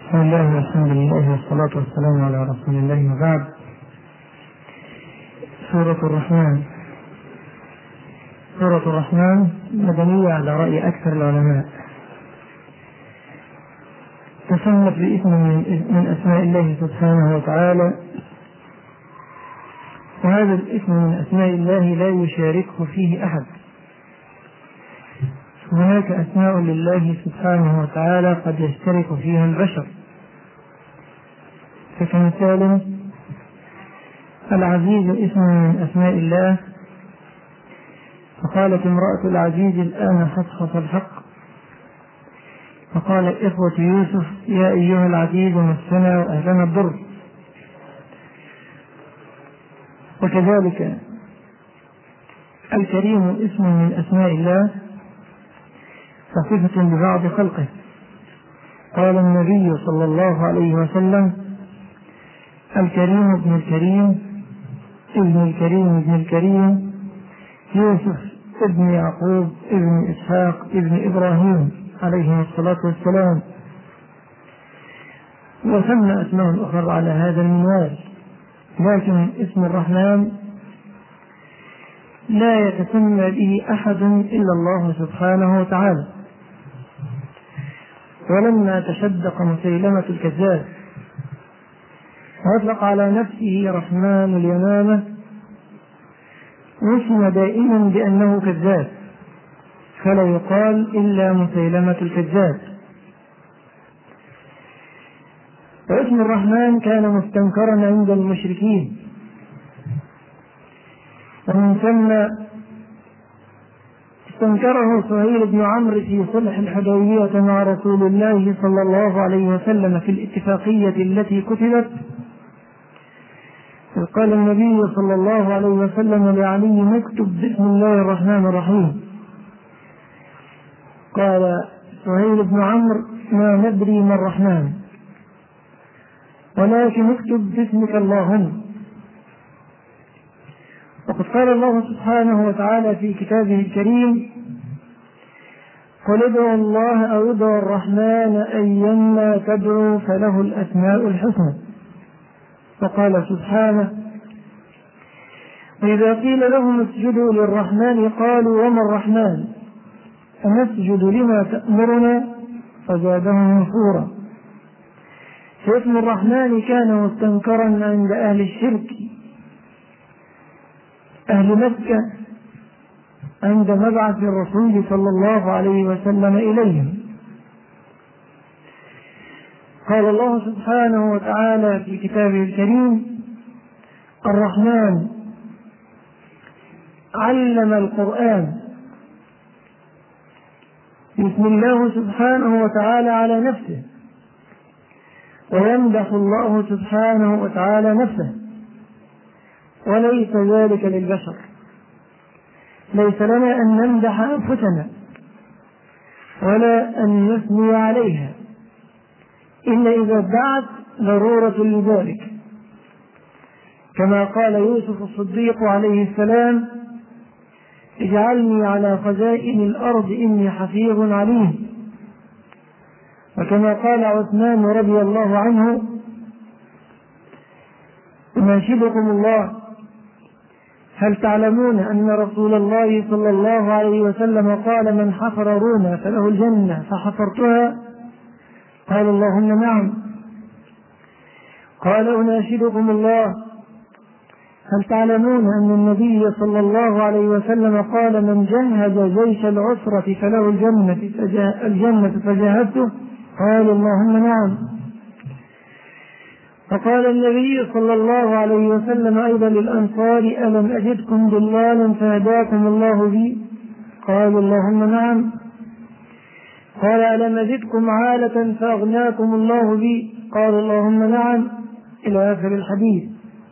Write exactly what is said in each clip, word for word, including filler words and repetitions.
بسم الله والحمد لله والصلاة والسلام على رسول الله وبعد. سورة الرحمن. سورة الرحمن مدنية على رأي أكثر العلماء، تسمت باسم من أسماء الله سبحانه وتعالى، وهذا الاسم من أسماء الله لا يشاركه فيه أحد. هناك أسماء لله سبحانه وتعالى قد يشترك فيها البشر، فكمثال العزيز اسم من أسماء الله، فقالت امرأة العزيز الآن حصحص الحق، فقال إخوة يوسف يا أيها العزيز مسنا وأهلنا الضر. وكذلك الكريم اسم من أسماء الله صفة ببعض خلقه. قال النبي صلى الله عليه وسلم الكريم ابن الكريم ابن الكريم ابن الكريم يوسف ابن يعقوب ابن إسحاق ابن إبراهيم عليه الصلاة والسلام. وسمى أسماء أخرى على هذا المنوال، لكن اسم الرحمن لا يتسمى به أحد إلا الله سبحانه وتعالى. ولما تشدق مسيلمة الكذاب وأطلق على نفسه رحمن اليمامة واسم دائما بأنه كذاب، فلا يقال إلا مسيلمة الكذاب. واسم الرحمن كان مستنكرا عند المشركين، ومن ثم استنكره سهيل بن عمرو في صلح الحديبية مع رسول الله صلى الله عليه وسلم في الاتفاقية التي كتبت. قال النبي صلى الله عليه وسلم لعلي نكتب بسم الله الرحمن الرحيم، قال سهيل بن عمرو ما ندري ما الرحمن ولكن نكتب باسمك اللهم. وقد قال الله سبحانه وتعالى في كتابه الكريم قل ادعوا الله أو ادعوا الرحمن أيما تدعوا فله الأسماء الحسنى. وقال سبحانه وإذا قيل لهم اسجدوا للرحمن قالوا وما الرحمن أنسجد لما تأمرنا فزادهم نفورا. فاسم الرحمن كان مستنكرا عند أهل الشرك أهل مكة عند مبعث الرسول صلى الله عليه وسلم إليهم. قال الله سبحانه وتعالى في كتابه الكريم الرحمن علم القرآن. بسم الله سبحانه وتعالى على نفسه، ويمدح الله سبحانه وتعالى نفسه، وليس ذلك للبشر. ليس لنا أن نمدح أنفسنا ولا أن نثني عليها إلا إذا دعت ضرورة لذلك، كما قال يوسف الصديق عليه السلام اجعلني على خزائن الأرض إني حفيظ عليم. وكما قال عثمان رضي الله عنه أناشدكم الله هل تعلمون أن رسول الله صلى الله عليه وسلم قال من حفر روما فله الجنة فحفرتها؟ قال اللهم نعم. قال أناشدكم الله هل تعلمون أن النبي صلى الله عليه وسلم قال من جهز جيش العسرة فله الجنة الجنة فجاهدته؟ قال اللهم نعم. فقال النبي صلى الله عليه وسلم أيضا للأنصار ألم أجدكم ضلالا فهداكم الله بي؟ قال اللهم نعم. قال ألم أجدكم عالة فأغناكم الله بي؟ قال اللهم نعم، إلى آخر الحديث.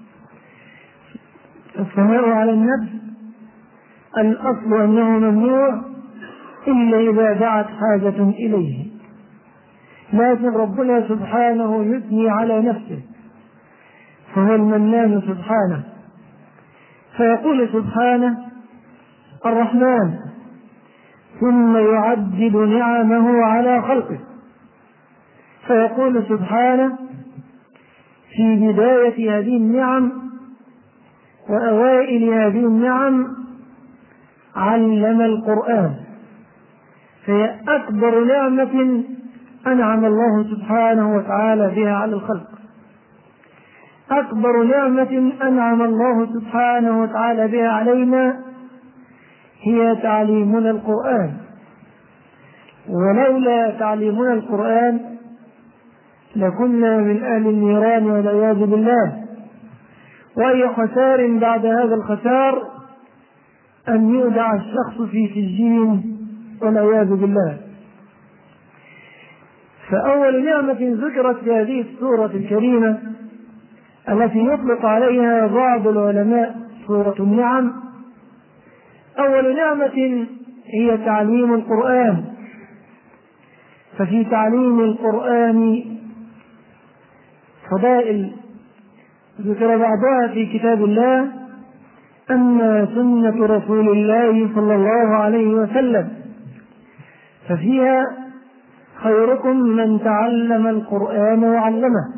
الثناء على النفس الأصل أنه ممنوع إلا إذا دعت حاجة إليه، لكن ربنا سبحانه يثني على نفسه، فهو المنان سبحانه، فيقول سبحانه الرحمن ثم يعدد نعمه على خلقه، فيقول سبحانه في بداية هذه النعم وأوائل هذه النعم: علم القرآن. فهي أكبر نعمة أنعم الله سبحانه وتعالى بها على الخلق، أكبر نعمة أنعم الله سبحانه وتعالى بها علينا هي تعليمنا القرآن. ولولا تعليمنا القرآن لكنا من أهل النيران والعياذ بالله. وأي خسار بعد هذا الخسار أن يودع الشخص في سجين والعياذ بالله. فأول نعمة ذكرت في هذه السورة الكريمة التي يطلق عليها بعض العلماء سورة النعم، أول نعمة هي تعليم القرآن. ففي تعليم القرآن فضائل ذكر بعضها في كتاب الله، أما سنة رسول الله صلى الله عليه وسلم ففيها: خيركم من تعلم القرآن وعلمه،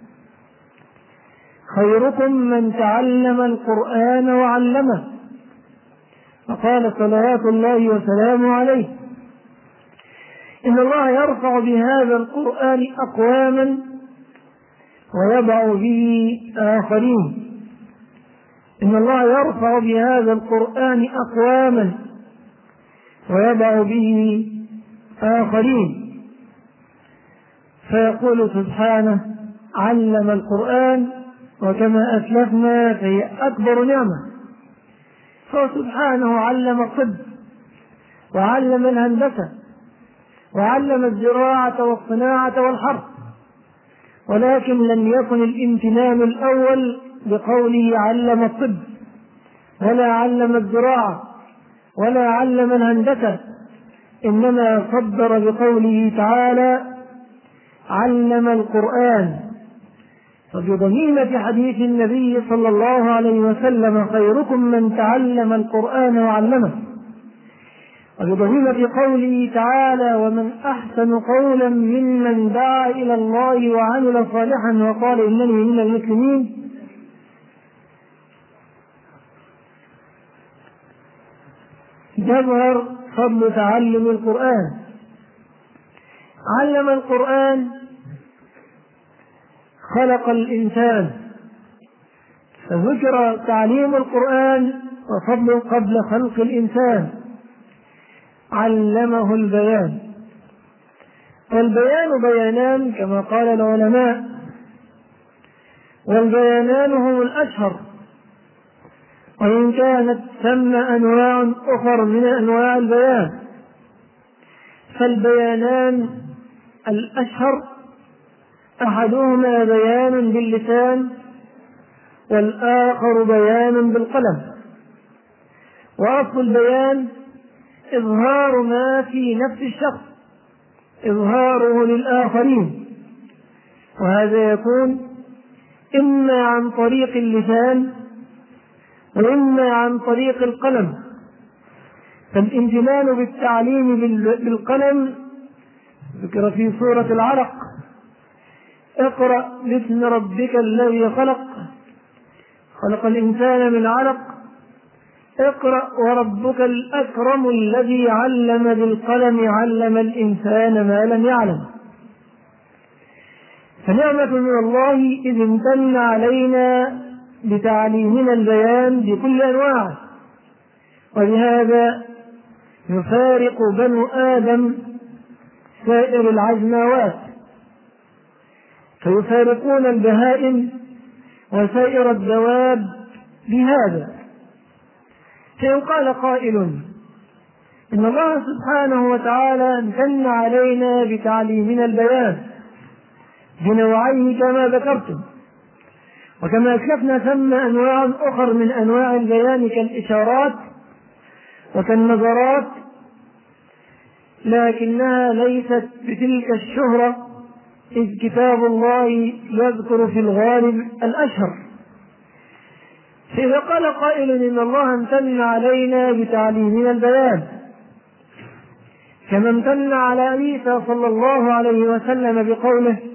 خيركم من تعلم القرآن وعلمه. فقال صلوات الله وسلامه عليه: إن الله يرفع بهذا القرآن أقواما ويضع به آخرين. إن الله يرفع بهذا القرآن أقواما ويضع به آخرين. فيقول سبحانه: علم القرآن، وكما أسلفنا فهي أكبر نعمة. فسبحانه علم الطب وعلم الهندسة وعلم الزراعة والصناعة والحرث، ولكن لم يكن الامتنان الأول بقوله علم الطب ولا علم الزراعة ولا علم الهندسة، إنما صدر بقوله تعالى: علم القرآن. فبضميمة حديث النبي صلى الله عليه وسلم: خيركم من تعلم القرآن وعلمه، وبضميمة قوله تعالى: ومن أحسن قولا ممن دعا إلى الله وعمل صالحا وقال إنني من المسلمين، يظهر فضل تعلم القرآن. علم القرآن، خلق الإنسان، فذكر تعليم القرآن وفضله قبل خلق الإنسان. علمه البيان، والبيان بيانان كما قال العلماء، والبيانان هم الأشهر، وإن كانت ثم أنواع أخر من أنواع البيان. فالبيانان الأشهر أحدهما بيان باللسان والآخر بيان بالقلم. وأصل البيان إظهار ما في نفس الشخص، إظهاره للآخرين، وهذا يكون إما عن طريق اللسان وإما عن طريق القلم. فالامتنان بالتعليم بالقلم ذكر في سورة العلق: اقرأ باسم ربك الذي خلق خلق الإنسان من علق اقرأ وربك الأكرم الذي علم بالقلم علم الإنسان ما لم يعلم. فنعمة من الله إذ امتن علينا بتعليمنا البيان بكل أنواعه، ولهذا يفارق بنو آدم سائر العجماوات، فيفارقون البهائم وسائر الدواب بهذا. فيقال قائل: إن الله سبحانه وتعالى امتن علينا بتعليمنا البيان بنوعيه كما ذكرتم، وكما أسلفنا ثم أنواع أخر من أنواع البيان كالإشارات وكالنظرات، لكنها ليست بتلك الشهرة، إذ كتاب الله يذكر في الغالب الأشهر. فإذا قال قائل إن الله امتن علينا بتعليمنا البيان كما امتن على عيسى صلى الله عليه وسلم بقوله: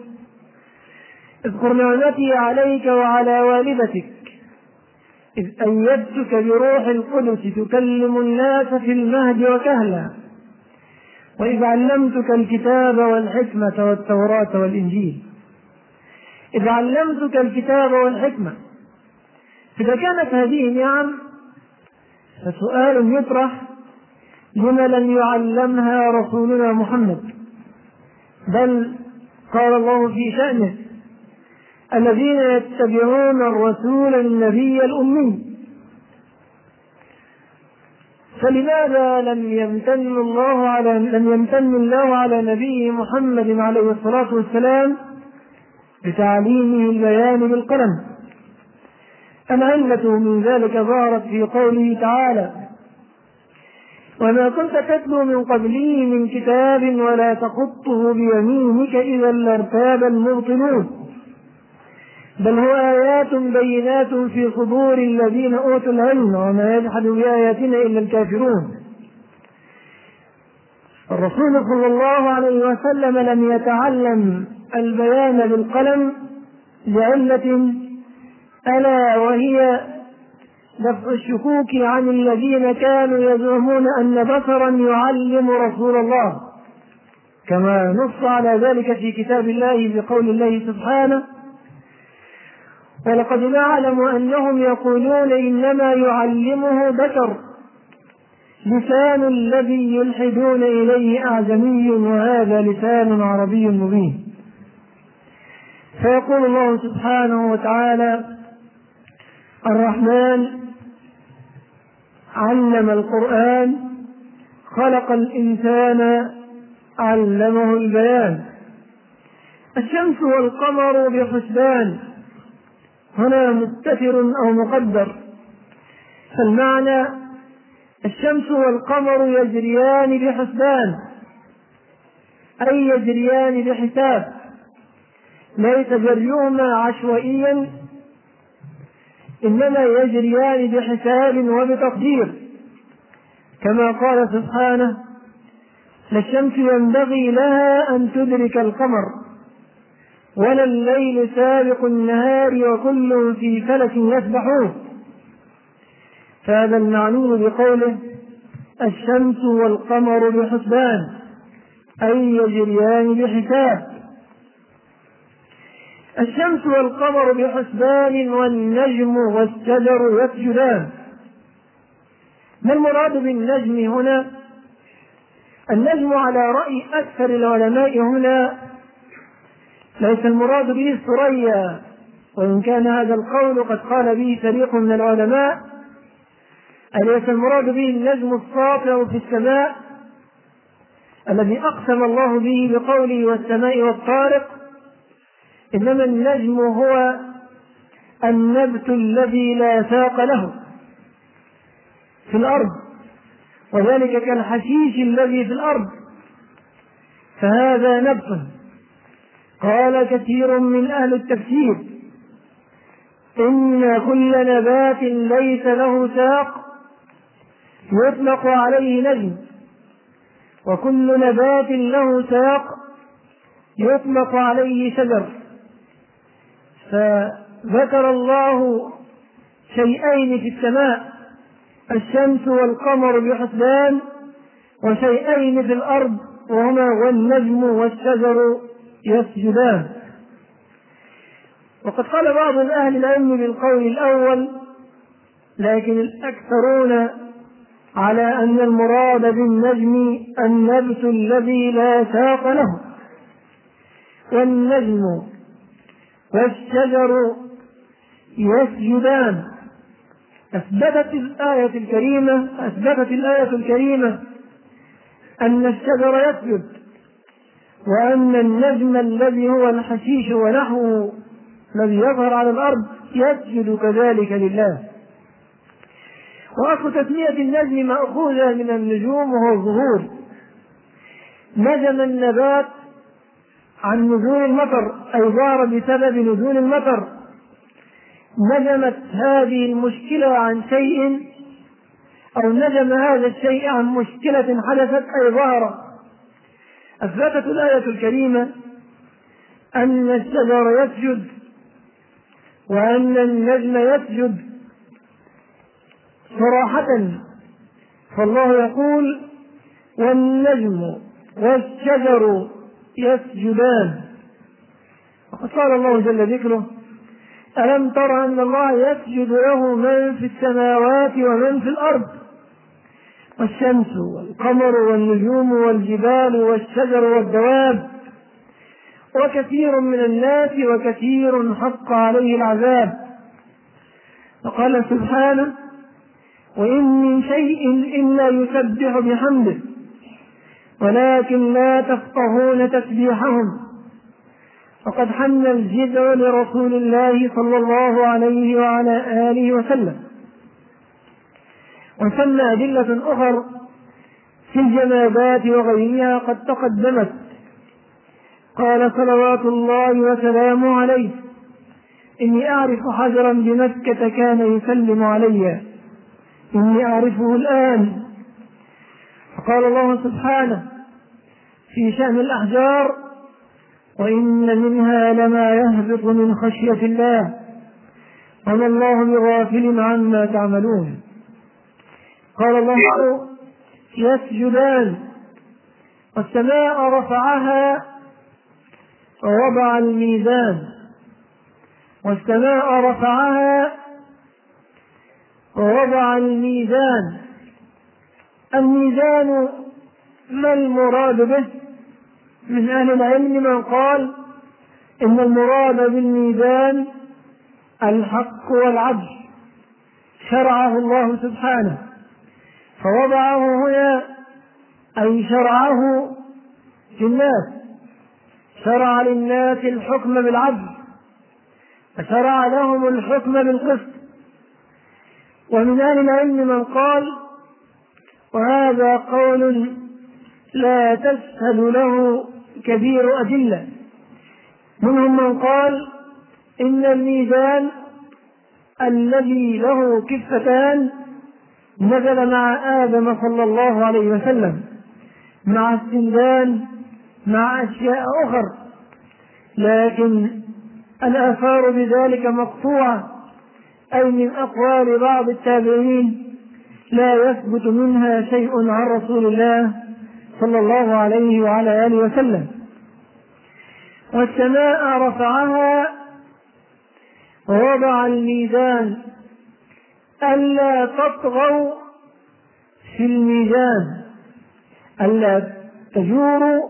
اذكر نعمتي عليك وعلى والدتك إذ أيدتك بروح القدس تكلم الناس في المهد وكهلا، وإذ علمتك الكتاب والحكمة والتوراة والإنجيل. إذ علمتك الكتاب والحكمة. إذا كانت هذه نعم فسؤال يطرح: لم لم يعلمها رسولنا محمد؟ بل قال الله في شأنه: الذين يتبعون الرسول النبي الأمي. فلماذا لم يمتن الله على لم يمتن الله على نبيه محمد عليه الصلاة والسلام بتعليمه البيان بالقلم؟ العلة من ذلك ظهرت في قوله تعالى: وما كنت تتلو من قبله من كتاب ولا تخطه بيمينك إذا لارتاب المبطلون، بل هو آيات بينات في صدور الذين أوتوا العلم وما يجحد بآياتنا إلا الكافرون. الرسول صلى الله عليه وسلم لم يتعلم البيان بالقلم لعلة، ألا وهي دفع الشكوك عن الذين كانوا يزعمون أن بشرا يعلم رسول الله، كما نص على ذلك في كتاب الله بقول الله سبحانه: ولقد نعلم أنهم يقولون إنما يعلمه بشر لسان الذي يلحدون إليه أعجمي وهذا لسان عربي مبين. فيقول الله سبحانه وتعالى: الرحمن علم القرآن خلق الإنسان علمه البيان. الشمس والقمر بحسبان، هنا مستتر أو مقدر، فالمعنى الشمس والقمر يجريان بحسبان، أي يجريان بحساب، ليس جريهما عشوائيا، إنما يجريان بحساب وبتقدير، كما قال سبحانه: لا الشمس ينبغي لها أن تدرك القمر ولا الليل سابق النهار وكل في فلك يسبحون. فهذا المعنون بقوله الشمس والقمر بحسبان، أي يجريان بحساب. الشمس والقمر بحسبان والنجم والشجر يسجدان. ما المراد بالنجم هنا؟ النجم على رأي أكثر العلماء هنا ليس المراد به الثريا، وإن كان هذا القول قد قال به فريق من العلماء، أليس المراد به النجم الساطع في السماء الذي أقسم الله به بقوله والسماء والطارق؟ إنما النجم هو النبت الذي لا ساق له في الأرض، وذلك كالحشيش الذي في الأرض، فهذا نبت. قال كثير من أهل التفسير: إن كل نبات ليس له ساق يطلق عليه نجم، وكل نبات له ساق يطلق عليه شجر. فذكر الله شيئين في السماء: الشمس والقمر بحسبان، وشيئين في الأرض وهما والنجم والشجر يسجدان. وقد قال بعض أهل العلم بالقول الأول، لكن الأكثرون على أن المراد بالنجم النبت الذي لا ساق له، والنجم والشجر يسجدان. أثبتت الآية الكريمة أثبتت الآية الكريمة أن الشجر يسجد، وأن النجم الذي هو الحشيش ونحوه الذي يظهر على الأرض يسجد كذلك لله. وأصل تسمية النجم مأخوذة من النجوم وهو الظهور. نجم النبات عن نزول المطر، أي ظهر بسبب نزول المطر. نجمت هذه المشكلة عن شيء، أو نجم هذا الشيء عن مشكلة حدثت أي ظهر. أثبتت الآية الكريمة أن الشجر يسجد وأن النجم يسجد صراحة، فالله يقول والنجم والشجر يسجدان. وقد قال الله جل ذكره ألم تر أن الله يسجد له من في السماوات ومن في الأرض والشمس والقمر والنجوم والجبال والشجر والدواب وكثير من الناس وكثير حق عليه العذاب. وقال سبحانه وإن من شيء إلا يسبح بحمده ولكن لا تفقهون تسبيحهم. وقد حن الجذع لرسول الله صلى الله عليه وعلى آله وسلم. وسمى أدلة أخر في الجمادات وغيرها قد تقدمت. قال صلوات الله وسلامه عليه إني أعرف حجرا بمكة كان يسلم علي إني أعرفه الآن. فقال الله سبحانه في شأن الأحجار وإن منها لما يهبط من خشية الله وما الله بغافل عما تعملون. قال الله يسجدان والسماء رفعها ووضع الميزان والسماء رفعها ووضع الميزان. الميزان ما المراد به؟ من أهل العلم من قال إن المراد بالميزان الحق والعدل، شرعه الله سبحانه فوضعه هنا أي شرعه للناس، شرع للناس الحكم بالعدل وشرع لهم الحكم بالقسط. ومن أهل العلم من قال وهذا قول لا تشهد له كبير أدلة، منهم من قال إن الميزان الذي له كفتان نزل مع آدم صلى الله عليه وسلم مع السندان مع أشياء أخر، لكن الآثار بذلك مقطوعة أي من أقوال بعض التابعين لا يثبت منها شيء عن رسول الله صلى الله عليه وعلى آله وسلم. والسماء رفعها ووضع الميزان ألا تطغوا في الميزان، ألا تجوروا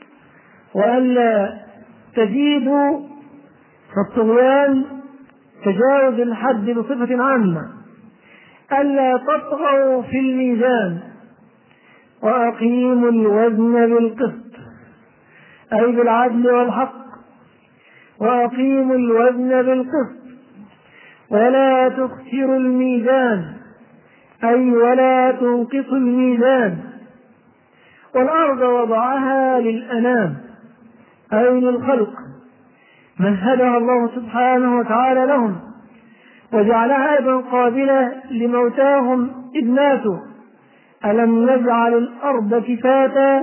وألا تزيدوا، فالطغيان تجاوز الحد بصفة عامة. ألا تطغوا في الميزان وأقيموا الوزن بالقسط أي بالعدل والحق، وأقيموا الوزن بالقسط ولا تخسروا الميزان أي ولا تنقصوا الميزان. والأرض وضعها للأنام أي للخلق، مهدها الله سبحانه وتعالى لهم وجعلها أيضا قابلة لموتاهم إذ ماتوا. ألم نجعل الأرض كفاتا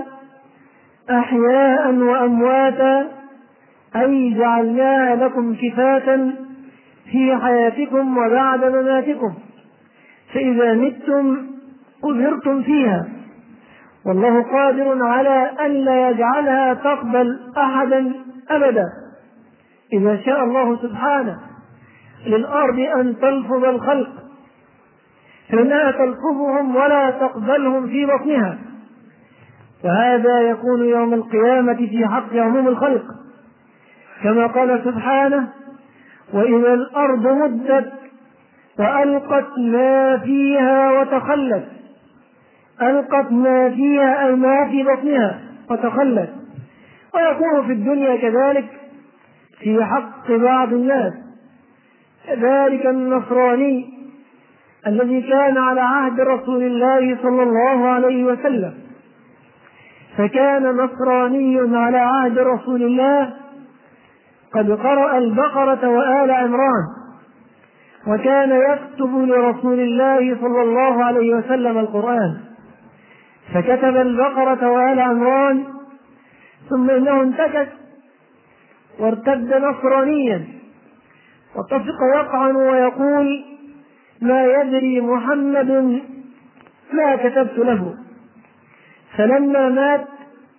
أحياء وأمواتا أي جعلناها لكم كفاتا في حياتكم وبعد مماتكم فإذا متم قبرتم فيها، والله قادر على أن لا يجعلها تقبل أحدا أبدا إذا شاء الله سبحانه للأرض أن تلفظ الخلق فإنها تلفظهم ولا تقبلهم في بطنها، وهذا يكون يوم القيامة في حق عموم الخلق كما قال سبحانه وإذا الأرض مدت وألقت ما فيها وتخلت. ألقت ما فيها أي ما في بطنها وتخلت. ويكون في الدنيا كذلك في حق بعض الناس، ذلك النصراني الذي كان على عهد رسول الله صلى الله عليه وسلم، فكان نصراني على عهد رسول الله قد قرأ البقرة وآل عمران، وكان يكتب لرسول الله صلى الله عليه وسلم القرآن، فكتب البقرة وآل عمران ثم إنه انتكس وارتد نصرانيا، واتفق يطعن ويقول ما يدري محمد ما كتبت له. فلما مات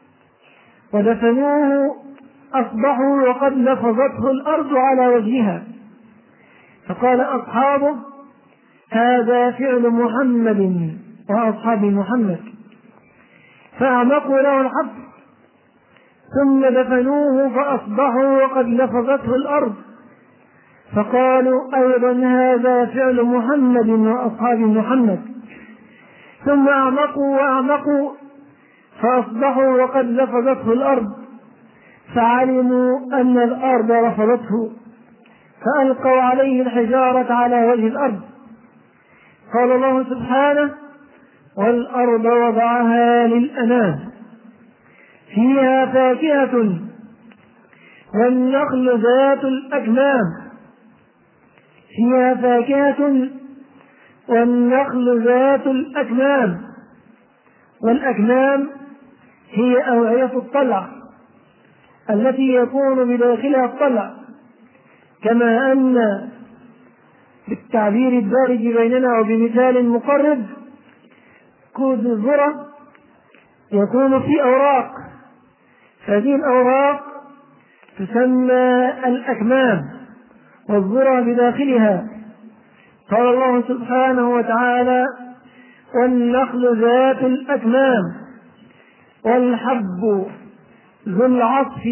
ودفنوه أصبحوا وقد لفظته الأرض على وجهها، فقال أصحابه هذا فعل محمد وأصحاب محمد، فأعمقوا له الحفر ثم دفنوه فأصبحوا وقد لفظته الأرض، فقالوا أيضا هذا فعل محمد وأصحاب محمد، ثم أعمقوا وأعمقوا فأصبحوا وقد لفظته الأرض، فعلموا أن الأرض رفضته فألقوا عليه الحجارة على وجه الأرض. قال الله سبحانه والأرض وضعها للأنام فيها فاكهة والنخل ذات الأكمام فيها فاكهة والنخل ذات الأكمام والأكمام هي أوعية الطلع التي يكون بداخلها الطلع، كما أن بالتعبير الدارج بيننا وبمثال مقرب كود الذرة يكون في أوراق، هذه الأوراق تسمى الأكمام والذرة بداخلها. قال الله سبحانه وتعالى والنخل ذات الأكمام والحب ذو العصف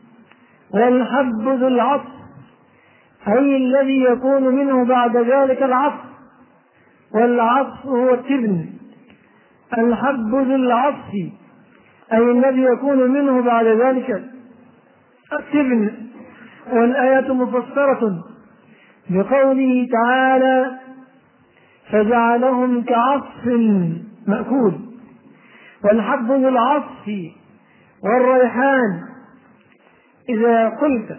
والحب ذو العصف أي الذي يكون منه بعد ذلك العصف، والعصف هو التبن. الحب ذو العصف أي الذي يكون منه بعد ذلك التبن. والآية مفسرة بقوله تعالى فجعلهم كعصف مأكول. والحب ذو العصف والريحان، إذا قلت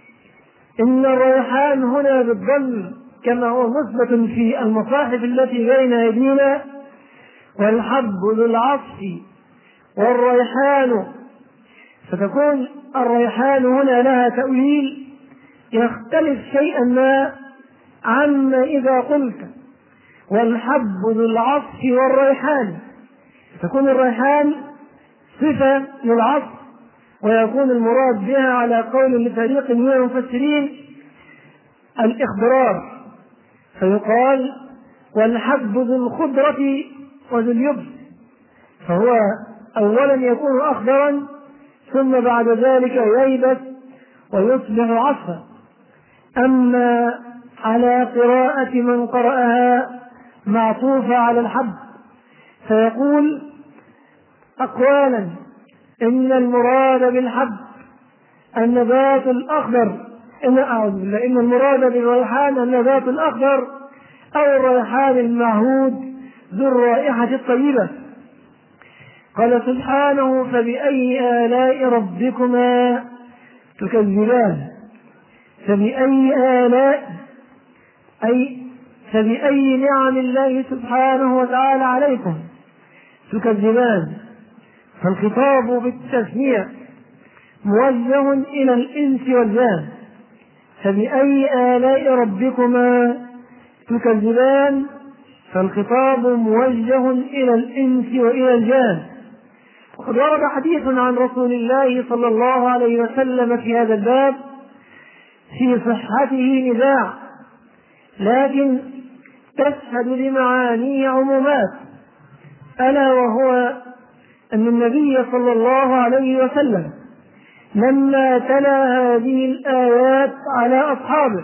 إن الريحان هنا بالضم كما هو مثبت في المصاحف التي بين أيدينا، والحب ذو العصف والريحان، فتكون الريحان هنا لها تأويل يختلف شيئا ما عما إذا قلت والحب ذو العصف والريحان، تكون الريحان صفة للعصف، ويكون المراد بها على قول لفريق من المفسرين الإخضرار، فيقال والحب ذو الخضرة وذو اليبس، فهو أولا يكون أخضرا ثم بعد ذلك ييبس ويصبح عصفا. أما على قراءة من قرأها معطوفة على الحب فيقول أقوالا إن المراد بالحب النبات الأخضر، إن أعوذ بالله إن المراد بالريحان النبات الأخضر أو الريحان المعهود ذو الرائحة الطيبة. قال سبحانه فبأي آلاء ربكما تكذبان. فبأي آلاء أي فبأي نعم الله سبحانه وتعالى عليكم تكذبان، فالخطاب بالتسمية موجه إلى الإنس والجان. فبأي آلاء ربكما تكذبان، فالخطاب موجه إلى الإنس وإلى الجان. وقد ورد حديث عن رسول الله صلى الله عليه وسلم في هذا الباب في صحته نزاع، لكن تشهد لمعانيه عمومات، ألا وهو أن النبي صلى الله عليه وسلم لما تلا هذه الآيات على أصحابه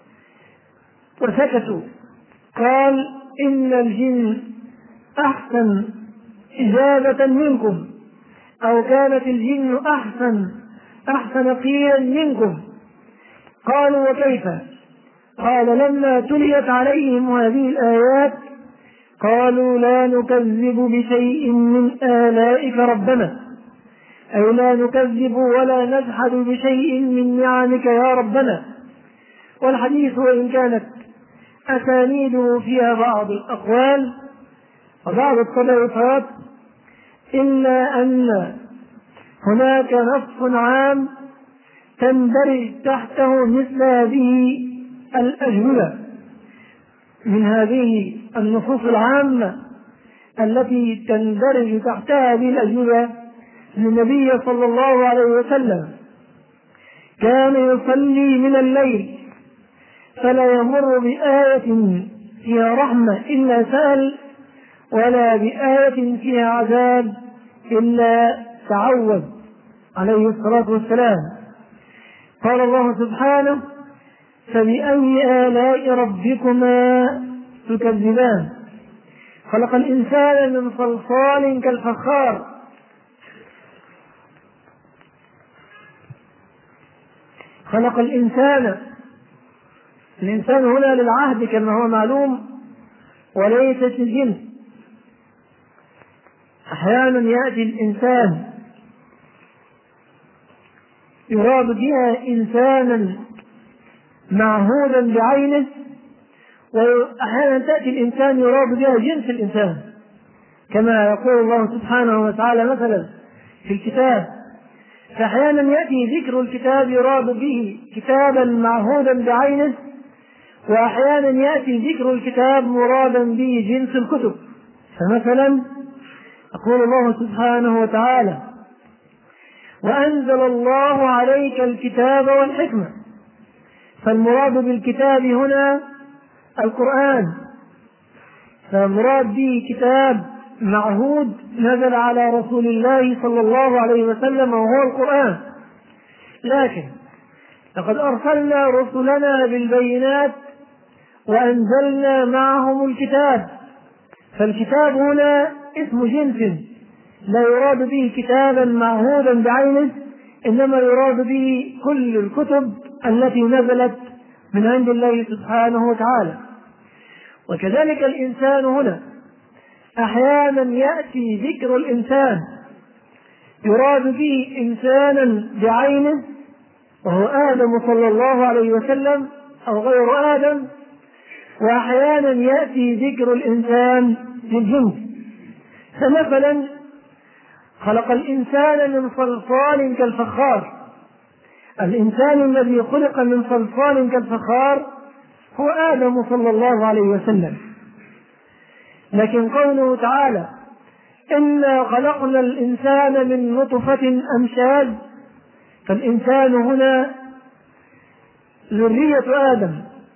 وسكتوا قال إن الجن أحسن إجابة منكم، أو كانت الجن أحسن أحسن قيلا منكم. قالوا وكيف؟ قال لما تليت عليهم هذه الآيات قالوا لا نكذب بشيء من آلائك ربنا، أي لا نكذب ولا نجحد بشيء من نعمك يا ربنا. والحديث وإن كانت أسانيده فيها بعض الأقوال وبعض التضعيفات إلا أن هناك نص عام تندرج تحته مثل هذه الأجوبة من هذه النصوص العامة التي تندرج تحتها هذه الأجوبة للنبي صلى الله عليه وسلم: كان يصلي من الليل فلا يمر بآية فيها رحمة إلا سأل، ولا بآية فيها عذاب إلا تعوذ، عليه الصلاة والسلام. قال الله سبحانه: فبأي آلاء ربكما تكذبان. خلق الإنسان من صلصال كالفخار خلق الإنسان الإنسان هنا للعهد كما هو معلوم، وليست الجنس. أحيانا يأتي الإنسان يراد بها إنسانا معهودا بعينه، وأحيانا تأتي الإنسان يراد بها جنس الإنسان، كما يقول الله سبحانه وتعالى مثلا في الكتاب. فأحيانا يأتي ذكر الكتاب يراد به كتابا معهودا بعينه، وأحيانا يأتي ذكر الكتاب مرادا به جنس الكتب. فمثلا يقول الله سبحانه وتعالى: وأنزل الله عليك الكتاب والحكمة. فالمراد بالكتاب هنا القرآن، فالمراد به كتاب معهود نزل على رسول الله صلى الله عليه وسلم وهو القرآن. لكن لقد أرسلنا رسلنا بالبينات وأنزلنا معهم الكتاب، فالكتاب هنا اسم جنس لا يراد به كتابا معهودا بعينه، إنما يراد به كل الكتب التي نزلت من عند الله سبحانه وتعالى. وكذلك الإنسان هنا أحيانا يأتي ذكر الإنسان يراد به إنسانا بعينه وهو آدم صلى الله عليه وسلم أو غير آدم، وأحيانا يأتي ذكر الإنسان بالجنس. فمثلا خلق الإنسان من صلصال كالفخار. الإنسان الذي خلق من صلصال كالفخار هو آدم صلى الله عليه وسلم. لكن قوله تعالى: إنا خلقنا الإنسان من نطفة أمشاج، فالإنسان هنا ذرية آدم.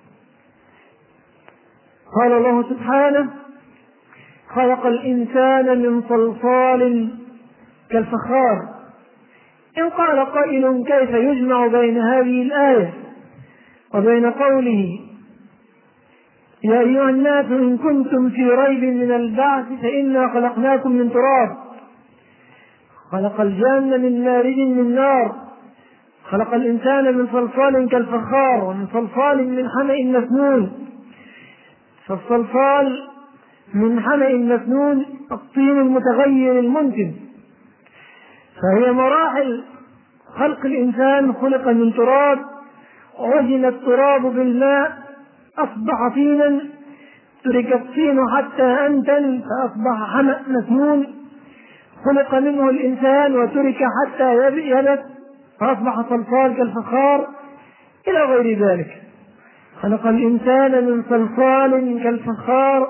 قال الله سبحانه: خلق الإنسان من صلصال كالفخار. إن قال قائل: كيف يجمع بين هذه الآية وبين قوله: يا أيها الناس إن كنتم في ريب من البعث فإنا خلقناكم من تراب، خلق الجن من مارج من نار، خلق الإنسان من صلصال كالفخار ومن صلصال من حمأ مسنون. فالصلصال من حمأ مسنون الطين المتغير المنتن، فهي مراحل خلق الإنسان. خلق من تراب، عجن التراب بالماء أصبح طينا، ترك الطين حتى أنتن فأصبح حمأ مسنون. خلق منه الإنسان وترك حتى يبت فأصبح صلصال كالفخار إلى غير ذلك. خلق الإنسان من صلصال كالفخار،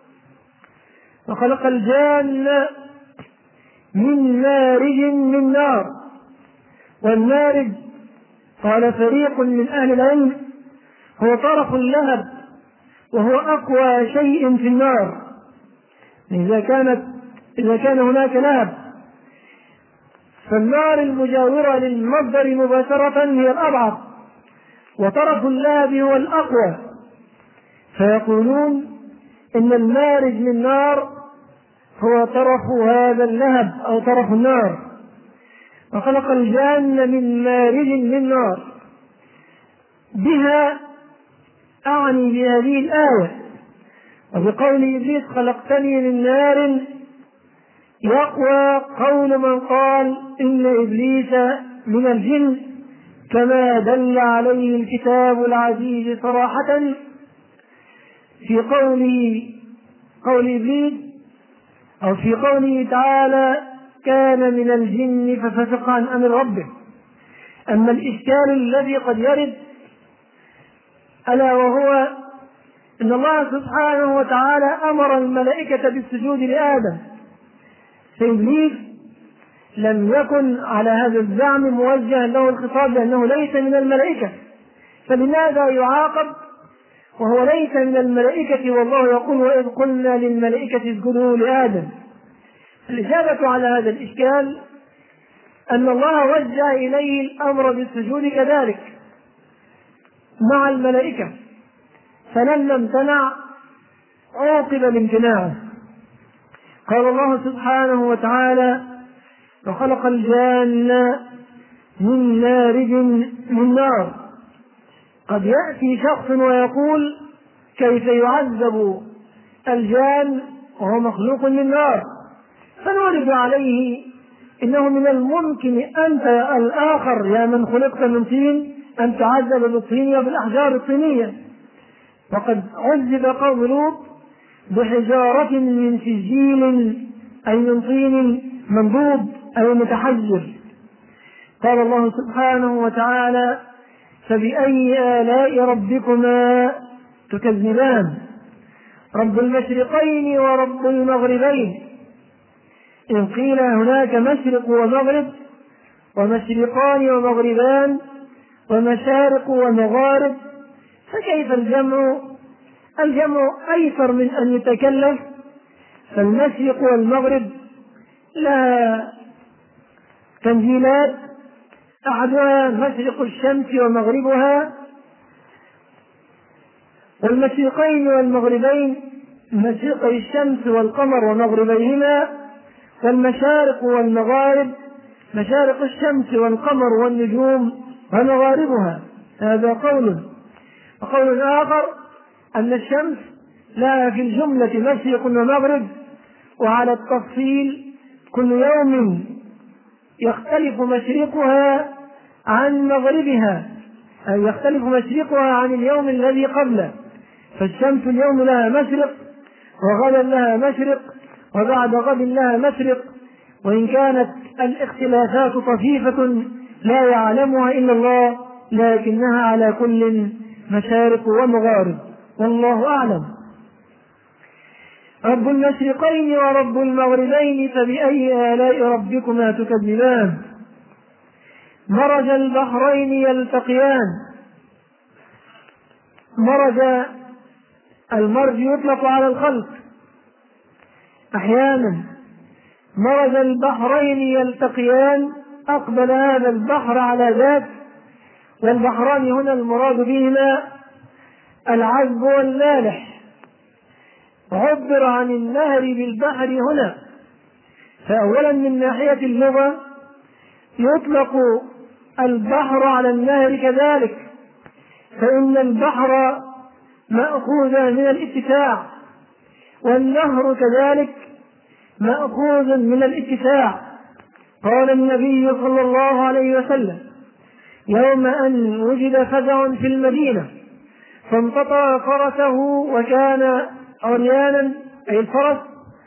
وخلق الجان من مارج من نار. والمارج قال فريق من أهل العلم هو طرف اللهب، وهو أقوى شيء في النار. إذا كانت إذا كان هناك لهب، فالنار المجاورة للمصدر مباشرة هي الأضعف، وطرف اللهب هو الأقوى. فيقولون إن المارج من نار هو طرف هذا اللهب أو طرف النار. وخلق الجان من مارج من نار. بها أعني بهذه الآية وبقول إبليس: خلقتني من نار، يقوى قول من قال إن إبليس من الجن، كما دل عليه الكتاب العزيز صراحة في قوله قول إبليس أو في قوله تعالى: كان من الجن ففسق عن أمر ربه. أما الإشكال الذي قد يرد ألا وهو إن الله سبحانه وتعالى أمر الملائكة بالسجود لآدم، فإبليس لم يكن على هذا الزعم موجها له الخطاب لأنه ليس من الملائكة، فلماذا يعاقب وهو ليس من الملائكة والله يقول وإذ قلنا للملائكة اسجدوا لآدم؟ الإجابة على هذا الإشكال أن الله وجه إليه الأمر بالسجود كذلك مع الملائكة، فلما امتنع عوقب بامتناعه. قال الله سبحانه وتعالى وخلق الجان من مارج من نار. قد يأتي شخص ويقول كيف يعذب الجان وهو مخلوق من نار، فنورد عليه إنه من الممكن أنت الآخر يا من خلقت من طين أن تعذب بالطين وبالأحجار الطينية، وقد عذب قوم لوط بحجارة من سجيل أي من طين منضود أي متحجر. قال الله سبحانه وتعالى فبأي آلاء ربكما تكذبان رب المشرقين ورب المغربين. إن قيل هناك مشرق ومغرب ومشرقان ومغربان ومشارق ومغارب فكيف الجمع؟ الجمع أيسر من أن يتكلف، فالمشرق والمغرب لها تنزيلات، أحدها مشرق الشمس ومغربها، والمشرقين والمغربين مشرقي الشمس والقمر ومغربيهما، والمشارق والمغارب مشارق الشمس والقمر والنجوم ومغاربها. هذا قول. وقول آخر أن الشمس لها في الجملة مشرق ومغرب، وعلى التفصيل كل يوم يختلف مشرقها عن مغربها، أي يختلف مشرقها عن اليوم الذي قبله، فالشمس اليوم لها مشرق وغدا لها مشرق وبعد غد لها مشرق، وإن كانت الاختلافات طفيفة لا يعلمها إلا الله، لكنها على كل مشارق ومغارب والله أعلم. رب المشرقين ورب المغربين فبأي آلاء ربكما تكذبان. مرج البحرين يلتقيان. مرج المرج يطلق على الخلق أحيانا. مرج البحرين يلتقيان، أقبل هذا البحر على ذاك، والبحران هنا المراد بهما العذب والمالح. عبر عن النهر بالبحر هنا، فأولا من ناحية اللغة يطلق البحر على النهر كذلك، فإن البحر مأخوذ من الاتساع، والنهر كذلك مأخوذ من الاتساع. قال النبي صلى الله عليه وسلم يوم أن وجد فزع في المدينة فانقطع فرسه وكان عريانا أي الفرس،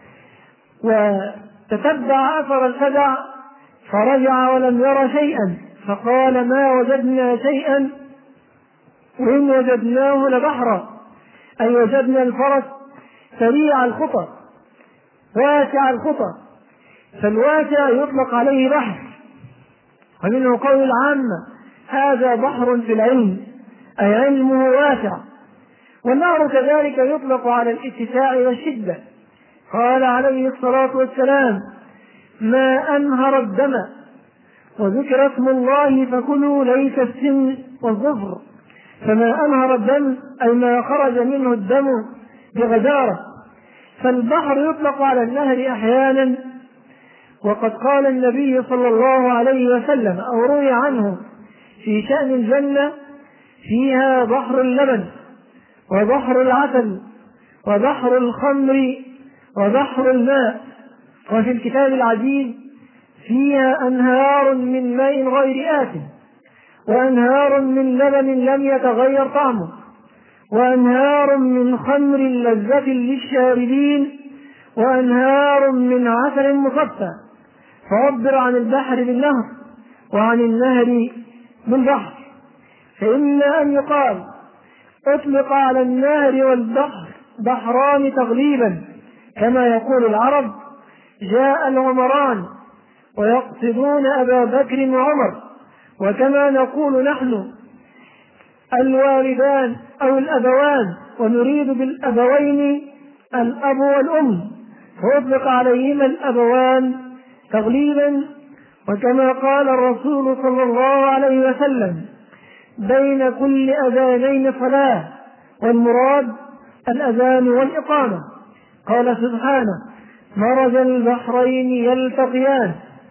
وتتبع أثر الفزع فرجع ولم ير شيئا، فقال ما وجدنا شيئا وإن وجدناه لبحرا، أي وجدنا الفرس سريع الخطى واسع الخطى، فالواسع يطلق عليه بحر. ومنه قول العامة هذا بحر في العلم، أي علمه واسع. والنهر كذلك يطلق على الاتساع والشدة. قال عليه الصلاة والسلام ما أنهر الدم وذكر اسم الله فكلوا ليس السن والظفر، فما أنهر الدم أي ما خرج منه الدم بغزارة. فالبحر يطلق على النهر أحيانا، وقد قال النبي صلى الله عليه وسلم أو روي عنه في شأن الجنة فيها بحر اللبن وبحر العسل وبحر الخمر وبحر الماء. وفي الكتاب العزيز فيها أنهار من ماء غير آسن وأنهار من لبن لم يتغير طعمه وأنهار من خمر لذة للشاربين وأنهار من عسل مصفى. فعبر عن البحر بالنهر وعن النهر بالبحر، فإما أن يقال أطلق على النهر والبحر بحران تغليبا كما يقول العرب جاء العمران، ويقصدون أبا بكر وعمر، وكما نقول نحن الوالدان أو الأبوان، ونريد بالأبوين الأب والأم، فأطلق عليهما الأبوان تغليبا. وكما قال الرسول صلى الله عليه وسلم بين كل أذانين صلاة، والمراد الأذان والإقامة. قال سبحانه مرج البحرين يلتقيان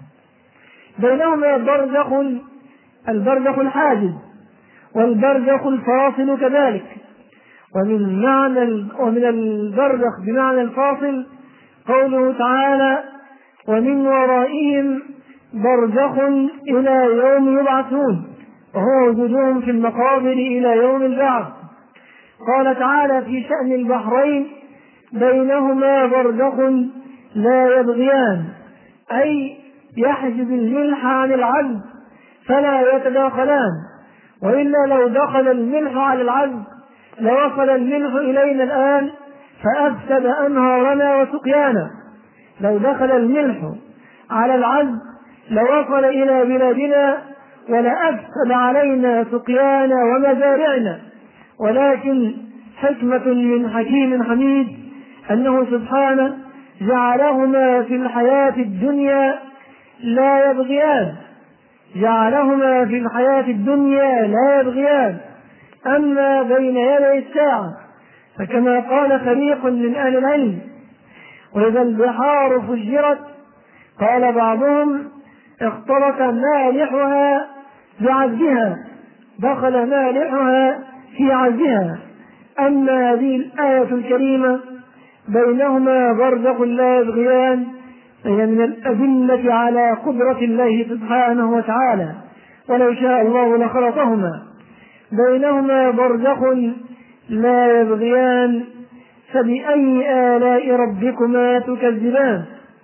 بينهما برزخ، البرزخ الحاجز والبرزخ الفاصل كذلك. ومن معنى ومن البرزخ بمعنى الفاصل قوله تعالى ومن ورائهم برزخ إلى يوم يبعثون، وهو وجودهم في المقابر إلى يوم البعث. قال تعالى في شأن البحرين بينهما برزخ لا يبغيان، أي يحجب الملح عن العذب فلا يتداخلان، وإلا لو دخل الملح على العذب لوصل الملح إلينا الآن فأفسد أنهارنا وسقيانا. لو دخل الملح على العذب لوصل إلى بلادنا ولأفسد علينا سقيانا ومزارعنا. ولكن حكمة من حكيم حميد أنه سبحانه جعلهما في الحياة الدنيا لا يبغيان، جعلهما في الحياة الدنيا لا يبغيان. أما بين يدي الساعة فكما قال فريق من أهل العلم وإذا البحار فجرت، قال بعضهم اختلط مالحها بعذبها، دخل مالحها في عذبها. أما هذه الآية الكريمة بينهما برزخ لا يبغيان هي من الأدلة على قدرة الله سبحانه وتعالى، ولو شاء الله لخلقهما. بينهما برزخ لا يبغيان فبأي آلاء ربكما تكذبان.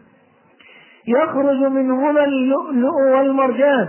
يخرج منهما اللؤلؤ والمرجان.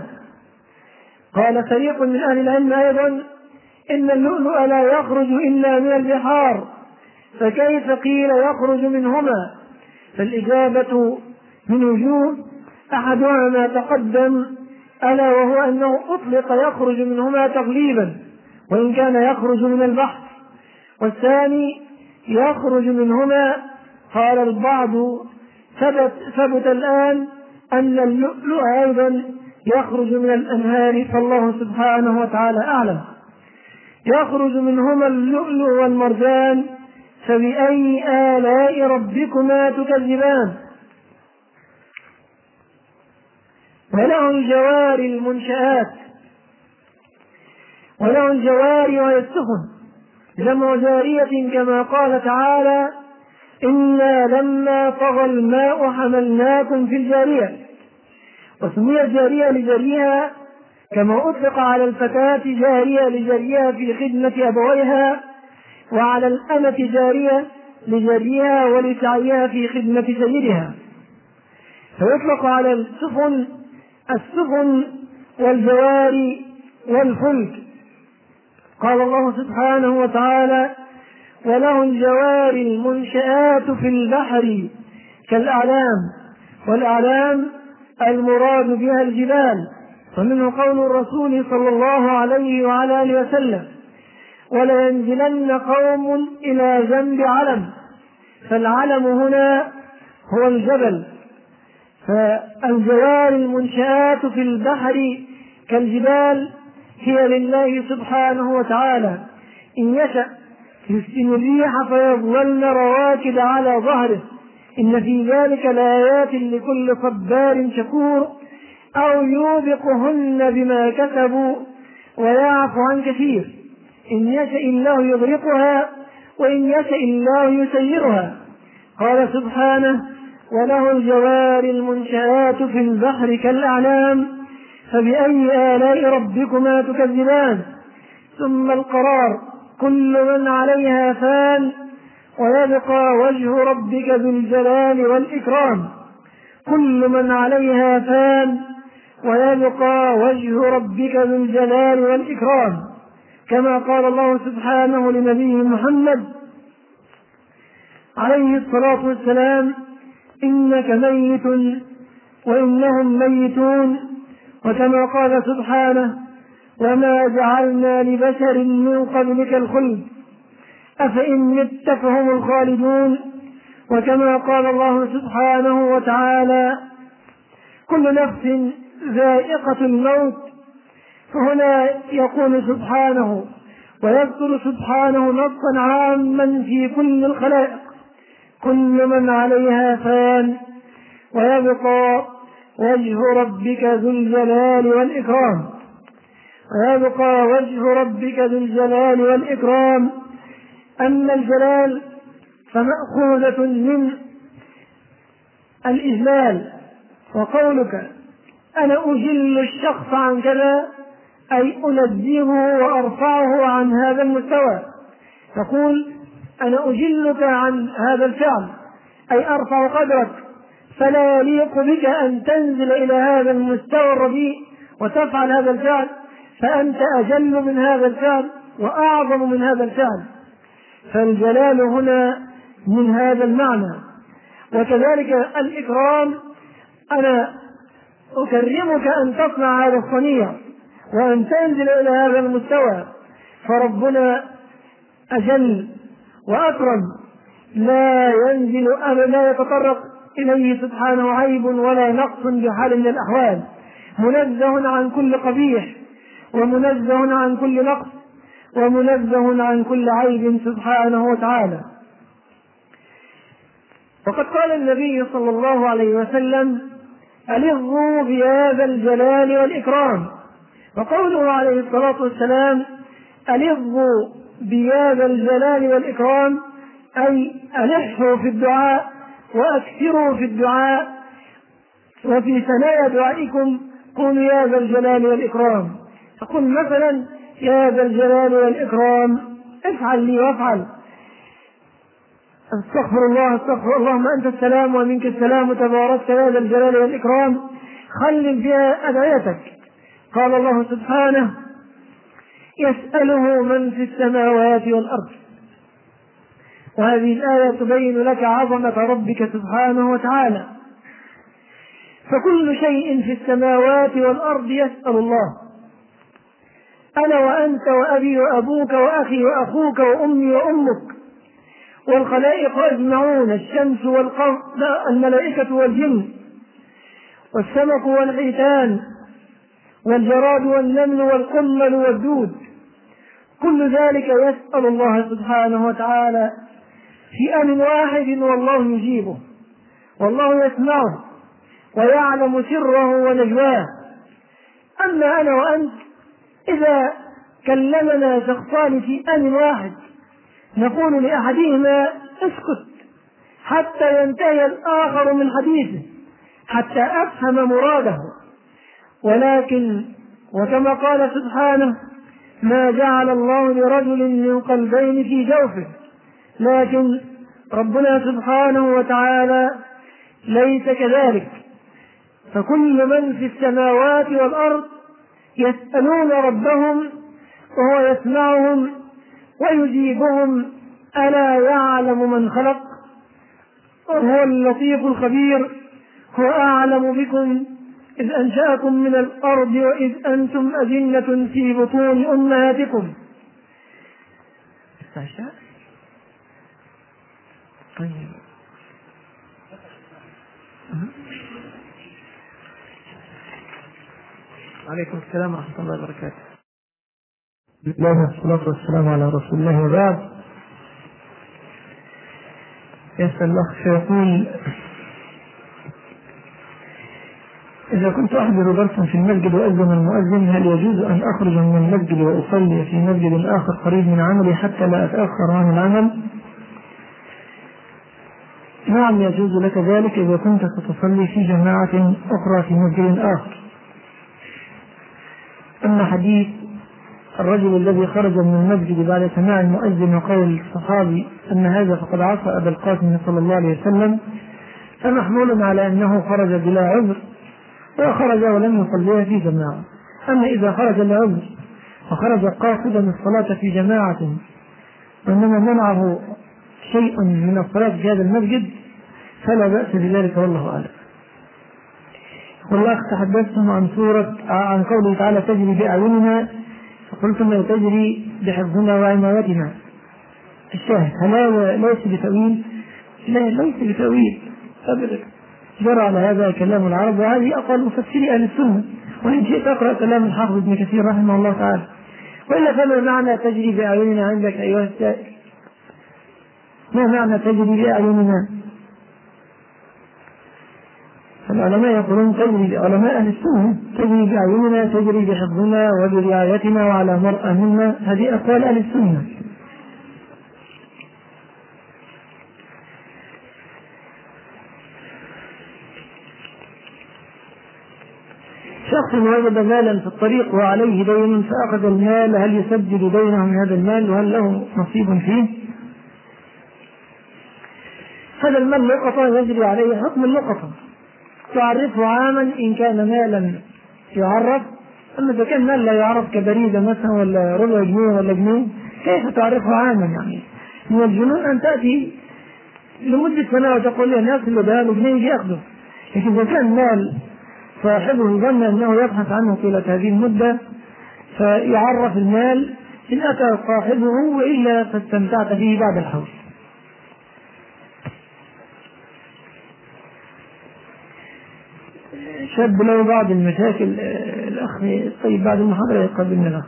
قال فريق من أهل العلم أيضا إن اللؤلؤ لا يخرج إلا من البحار، فكيف قيل يخرج منهما؟ فالإجابة من وجوه، أحدها ما تقدم ألا وهو أنه أطلق يخرج منهما تغليبا وإن كان يخرج من البحر، والثاني يخرج منهما قال البعض ثبت, ثبت الآن أن اللؤلؤ أيضا يخرج من الأنهار، فالله سبحانه وتعالى أعلم. يخرج منهما اللؤلؤ والمرجان فبأي آلاء ربكما تكذبان. وله الجوار المنشآت، وله الجوار وهي السفن جمع جارية كما قال تعالى إنا لما طغى الماء حملناكم في الجارية. وسميت جارية لجريها كما أطلق على الفتاة جارية لجريها في خدمة أبويها، وعلى الأمة جارية لجريها ولسعيها في خدمة سيدها. فيطلق على السفن السفن والجواري والفلك. قال الله سبحانه وتعالى وله الجواري المنشآت في البحر كالأعلام، والأعلام المراد بها الجبال. ومنه قول الرسول صلى الله عليه وعلى آله وسلم ولينزلن قوم إلى جنب علم، فالعلم هنا هو الجبل. فالجواري المنشآت في البحر كالجبال هي لله سبحانه وتعالى، إن يشأ يسكن الريح فيظللن رواكد على ظهره، إن في ذلك لآيات لكل صبار شكور، أو يوبقهن بما كسبوا ويعفو عن كثير، إن يشأ الله يغرقها وإن يشأ الله يسيرها. قال سبحانه وله الجوار المنشآت في البحر كالأعلام فبأي آلاء ربكما تكذبان. ثم القرار كل من عليها فان ويبقى وجه ربك ذو الجلال والإكرام. كل من عليها فان ويبقى وجه ربك ذو الجلال والإكرام، كما قال الله سبحانه لنبيه محمد عليه الصلاة والسلام: إنك ميت وإنهم ميتون. وكما قال سبحانه: وما جعلنا لبشر من قبلك الخلد أفإن مت فهم الخالدون. وكما قال الله سبحانه وتعالى: كل نفس ذائقة الموت. فهنا يقول سبحانه ويذكر سبحانه نصا عاما في كل الخلائق: كل من عليها فان ويبقى وجه ربك ذو الجلال والإكرام. ويبقى وجه ربك ذو الجلال والإكرام. أن الجلال فمأخوذة من الإجلال، وقولك أنا أجل الشخص عن كذا أي أنزهه وأرفعه عن هذا المستوى. تقول أنا أجلك عن هذا الفعل أي أرفع قدرك، فلا يليق بك أن تنزل إلى هذا المستوى الرديء وتفعل هذا الفعل، فأنت أجل من هذا الفعل وأعظم من هذا الفعل. فالجلال هنا من هذا المعنى. وكذلك الإكرام، أنا أكرمك أن تصنع هذا الصنيع وأن تنزل إلى هذا المستوى. فربنا أجل وأكرم، لا ينزل أبدا، لا يتطرق إليه سبحانه عيب ولا نقص بحال من الأحوال، منزه عن كل قبيح ومنزه عن كل نقص ومنزه عن كل عيب سبحانه وتعالى. وقد قال النبي صلى الله عليه وسلم: ألظوا بهذا الجلال والإكرام. وقوله عليه الصلاة والسلام: ألظوا بهذا الجلال والإكرام أي ألحوا في الدعاء وأكثروا في الدعاء، وفي ثنايا دعائكم قولوا يا ذا الجلال والإكرام. فقل مثلا: يا ذا الجلال والإكرام افعل لي وافعل، استغفر الله استغفر اللهم أنت السلام ومنك السلام وتباركت يا ذا الجلال والإكرام. خلل فيها أدعيتك. قال الله سبحانه: يسأله من في السماوات والأرض. وهذه الآية تبين لك عظمة ربك سبحانه وتعالى. فكل شيء في السماوات والأرض يسأل الله. أنا وأنت وأبي وأبوك وأخي وأخوك وأمي وأمك والخلائق أجمعون، الشمس والقمر، الملائكة والجن والسمك والحيتان والجراد والنمل والقمل والدود، كل ذلك يسأل الله سبحانه وتعالى في آن واحد، والله يجيبه والله يسمعه ويعلم سره ونجواه. أما أنا وأنت إذا كلمنا شخصان في آن واحد نقول لأحدهما اسكت حتى ينتهي الآخر من حديثه حتى أفهم مراده. ولكن وكما قال سبحانه: ما جعل الله لرجل من قلبين في جوفه. لكن ربنا سبحانه وتعالى ليس كذلك. فكل من في السماوات والأرض يسألون ربهم وهو يسمعهم ويجيبهم. ألا يعلم من خلق وهو اللطيف الخبير. هو أعلم بكم إذ أنشأكم من الأرض وإذ أنتم أجنة في بطون أمهاتكم. طيب. عليكم السلام ورحمة الله وبركاته. بسم الله والصلاة والسلام على رسول الله وبعد. يسأل الأخ فيقول: إذا كنت أحضر درسا في المسجد وأذن المؤذن هل يجوز أن أخرج من المسجد وأصلي في مسجد آخر قريب من عملي حتى لا أتأخر عن العمل؟ نعم، يجوز لك ذلك إذا كنت ستصلي في جماعة أخرى في مسجد آخر. أما حديث الرجل الذي خرج من المسجد بعد سماع المؤذن وقول الصحابي أن هذا فقد عصى أبا القاسم صلى الله عليه وسلم، فمحمول على أنه خرج بلا عذر، وخرج ولم يصليها في جماعة. أما إذا خرج لعذر وخرج قاصدا الصلاة في جماعة وإنما منعه شيء من الصلاة في هذا المسجد فلا بأس بذلك والله أعلم. والله تحدثتم عن سورة عن قوله تعالى تجري بأعيننا فقلتم لا تجري بحفظنا وعنايتنا. الشاهد هل ليس بتأويل؟ لا ليس بتأويل أبدا، جرى على هذا كلام العرب وهذه أقوال مفسري أهل السنة. وإن شئت أقرأ كلام الحافظ ابن كثير رحمه الله تعالى. وإلا فما معنى تجري بأعيننا عندك أيها السائل؟ ما معنى تجري بأعيننا؟ العلماء يقولون تجري، علماء أهل السنة تجري بأعيننا تجري بحفظنا وبرعايتنا وعلى مرأة منا، هذه أقوال أهل السنة. شخص وجد مالا في الطريق وعليه دين فأخذ المال، هل يسدد دينه من هذا المال وهل له نصيب فيه؟ هذا المال لقطة يجري عليه حكم اللقطة، تعرفه عاما إن كان مالا يعرف. أما إذا كان مال لا يعرف كبريدة مثلا ولا ربع جنيه ولا جنيه كيف تعرفه عاما؟ يعني من الجنون أن تأتي لمدة سنة وتقول له الناس اللي ده جنيه يجي أخذه. لكن إذا كان مال صاحبه ظن أنه يبحث عنه طيلة هذه المدة فيعرف المال إن أتى صاحبه وإلا فاستمتعت به بعد الحول. شاب له بعض المشاكل الأخ طيب بعد المحاضرة يقدم لنا.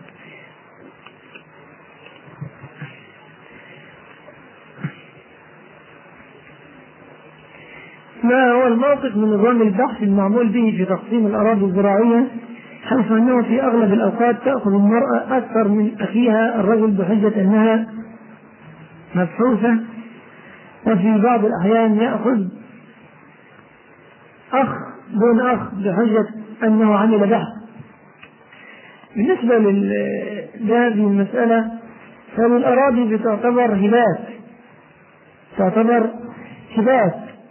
ما هو الموقف من نظام البحث المعمول به في تقسيم الأراضي الزراعية، حيث أنه في أغلب الأوقات تأخذ المرأة أكثر من أخيها الرجل بحجة أنها مبحوثة، وفي بعض الأحيان يأخذ أخ دون أخ بحجة أنه عمل بحث. بالنسبة لهذه المسألة فالأراضي بتعتبر هبات، تعتبر هبات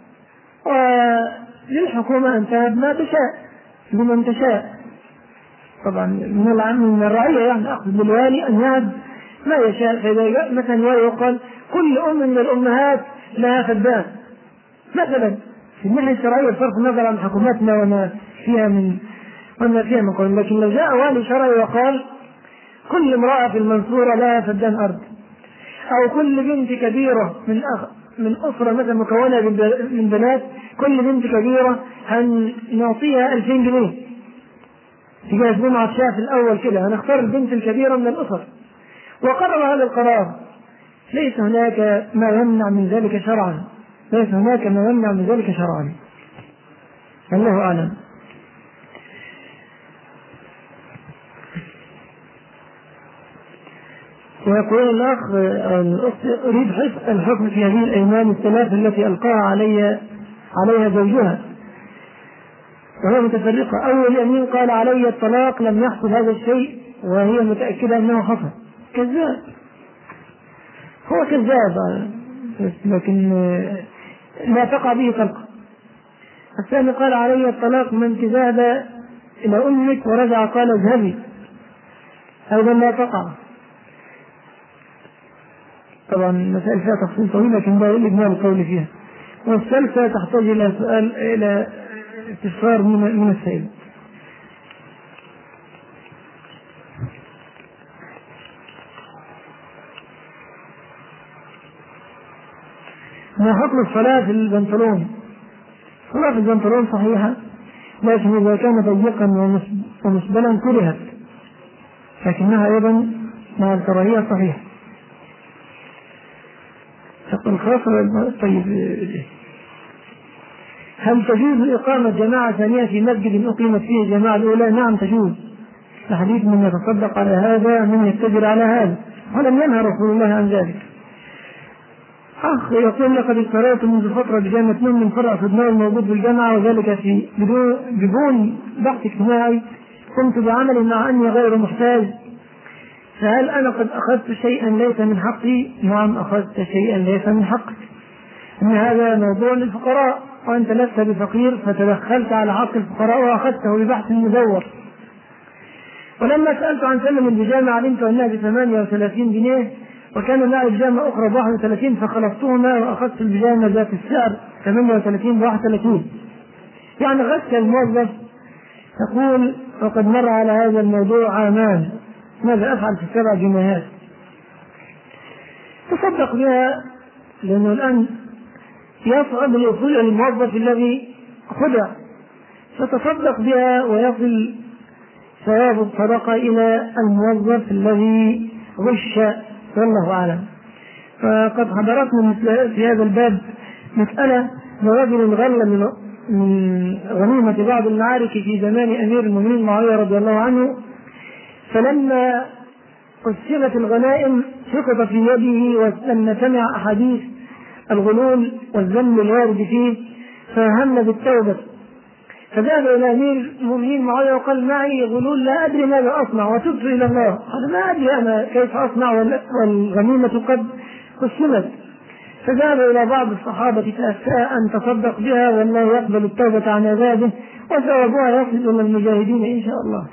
وللحكومة أن تهب ما تشاء لمن تشاء. طبعا من العام من الرعية يعني أخذ بالوالي أن يهب ما يشاء. فإذا جاء مثلا ويقال كل أم من الأمهات لها فدان مثلا في الناحية الشرعية بصرف النظر عن حكومتنا وما فيها من وما فيها من قول، لكن لو جاء والي شرعي وقال كل امرأة في المنصورة لها فدان أرض، أو كل بنت كبيرة من أخ من أسرة مثلا مكونة من بنات كل بنت كبيرة هنعطيها ألفين جنيه تجاهز جمعة الشاف الأول كده، هنختار البنت الكبيرة من الأسر، وقرر هذا القرار. ليس هناك ما يمنع من ذلك شرعا، ليس هناك ما يمنع من ذلك شرعا، الله أعلم. ويقول الأخ الأخت أريد حفظ الحكم في هذه الأيمان الثلاث التي ألقاها علي عليها زوجها وهي متفرقة. أول يمين قال علي الطلاق لم يحصل هذا الشيء وهي متأكدة أنه حصل، كذاب، هو كذاب لكن لا تقع به طلقة. الثاني قال علي الطلاق من ذهب إلى أمك ورجع قال اذهبي، أيضا لا تقع. طبعا مسائل فيها تفصيل طويل لكن ده الإجمال القول فيها. والثالثة تحتاج إلى سؤال إلى استفسار من من السائل. ما حكم الصلاة في البنطلون؟ الصلاة في البنطلون صحيحة، لكن إذا كان ضيقا ومسبلا كرهت، لكنها أيضا مع الكراهية صحيحة. تقول خاصة. طيب هل تجوز إقامة جماعة ثانية في مسجد أقيمت فيه الجماعة الأولى؟ نعم تجوز، الحديث من يتصدق على هذا من يتجر على هذا، ولم ينهى رسول الله عن ذلك. أخ يقول لقد اشتريت منذ فترة بجامعة اثنين من فرع فدناء الموجود في الجامعة وذلك في بدون بدون بحث اجتماعي، قمت بعمل مع أني غير محتاج، فهل أنا قد أخذت شيئا ليس من حقي؟ نعم أخذت شيئا ليس من حقك، إن هذا موضوع للفقراء وأنت لست بفقير فتدخلت على حق الفقراء وأخذته ببحث مزور. ولما سألت عن ثمن البيجامة علمت أنها بثمانية وثلاثين جنيه، وكان معي بيجامة أخرى بواحد وثلاثين فخلصتهما وأخذت البيجامة ذات السعر ثمانية وثلاثين بواحد وثلاثين. يعني غش الموظف. تقول وقد مر على هذا الموضوع عامان، ماذا أفعل في السبع جنيهات؟ تصدق بها، لأنه الآن يصعب الوصول إلى الموظف الذي خدع، فتصدق بها ويصل ثواب الصدقة إلى الموظف الذي غش، والله أعلم. فقد حضرتنا في هذا الباب مسألة لرجل غل من من غنيمة بعض المعارك في زمان أمير المؤمنين معاوية رضي الله عنه، فلما قسمت الغنائم سقط في يده، ولما سمع أحاديث الغلول والذم الوارد فيه فهم بالتوبة، فذهب إلى أمير المؤمنين معاوية وقال معي غلول لا أدري ماذا أصنع وتبت إلى الله، قال ما أدري أنا كيف أصنع والغنيمة قد قسمت. فذهب إلى بعض الصحابة فأفتى أن تصدق بها والله يقبل التوبة عن عباده وثوابها يصل إلى المجاهدين إن شاء الله.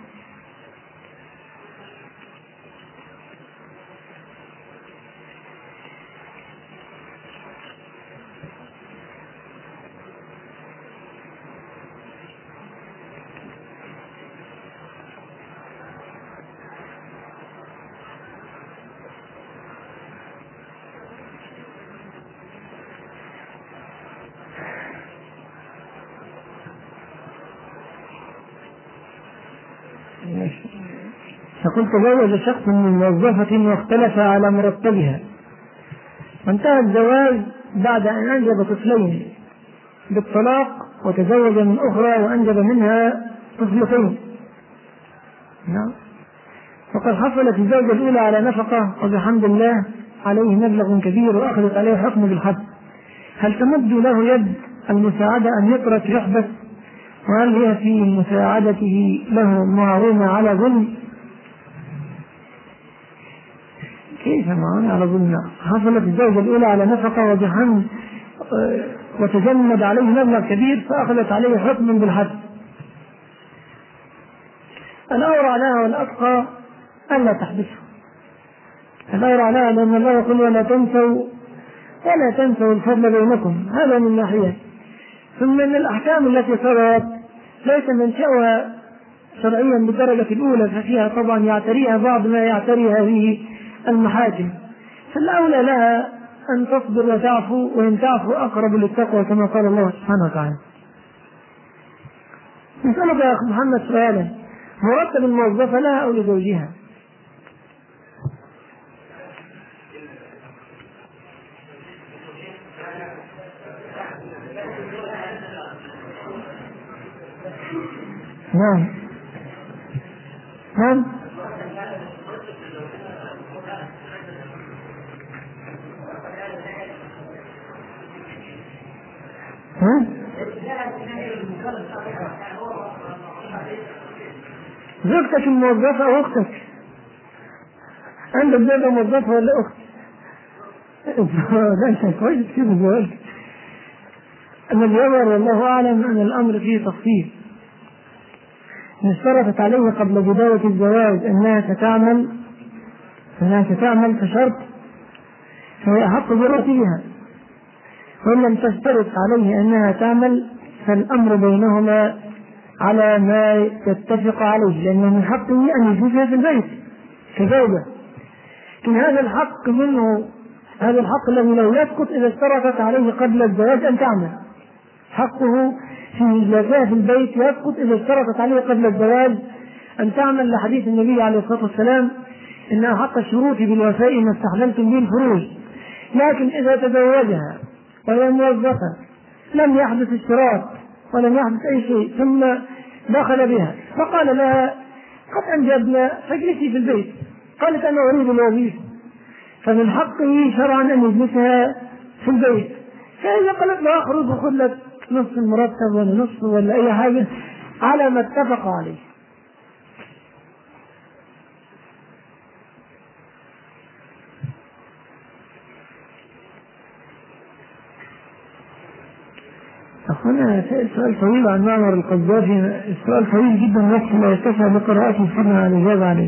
فقلت تزوج شخص من موظفة واختلف على مرتبها، وانتهى الزواج بعد أن أنجب طفلين بالطلاق، وتزوج من أخرى وأنجب منها طفلتين. نعم. وقد حصلت الزوجة الأولى على نفقة وبحمد الله عليه مبلغ كبير وأخذت عليه حكم بالحد، هل تمد له يد المساعدة أن يترك يحبس؟ وهل هي في مساعدته له معرومة على ظلم؟ كيف معرومة على ظلم؟ حصلت الزوجة الأولى على نفقة وبحمد وتجمد عليه مبلغ كبير فأخذت عليه حكم بالحد. الأورع لها والأتقى ألا تحبسه، الأورع لها لأن الله يقول ولا تنسوا ولا تنسوا الفضل بينكم، هذا من ناحية. ثم من الأحكام التي صدرت ليس منشأها شرعيا بالدرجة الأولى، ففيها طبعا يعتريها بعض ما يعتري هذه المحاكم، فالأولى لها أن تصبر وتعفو، وإن تعفو أقرب للتقوى كما قال الله سبحانه وتعالى. نسألك يا أخ محمد سؤالا، مرتب الموظفة لها أو لزوجها؟ نعم نعم ها؟ زوجتك الموظفة أو أختك؟ عندك زوجة موظفة ولا أخت؟ لا شيء كويس كده الزواج. أما الجواب والله أعلم أن الأمر فيه تفصيل. إن اشترطت عليه قبل بداية الزواج أنها ستعمل أنها ستعمل كشرط فهي أحق براتبها، وإن لم تشترط عليه أنها تعمل فالأمر بينهما على ما يتفق عليه، لأنه من حقه أن يجوزها في البيت كزوجة. لكن هذا الحق منه، هذا الحق الذي لو يسقط إذا اشترطت عليه قبل الزواج أن تعمل، حقه في إجازة في البيت يسقط إذا اشترطت عليه قبل الزواج أن تعمل، لحديث النبي عليه الصلاة والسلام إن أحق الشروط بالوفاء ما استحللتم به الفروج. لكن إذا تزوجها وهي موظفة لم يحدث اشتراط ولم يحدث أي شيء ثم دخل بها فقال لها قد أنجبنا فاجلسي في البيت، قالت أنا أريد الوظيفة، فمن حقه شرعا أن يجلسها في البيت. فإذا قالت له أخرج وخذ لك نصف المرتب ولا نصف ولا أي حاجة على ما اتفق عليه. هنا سؤال طويل عن معمر القذافي، السؤال طويل جدا نفسه لا يتسع بقراءته فيما عن الإجابة عليه.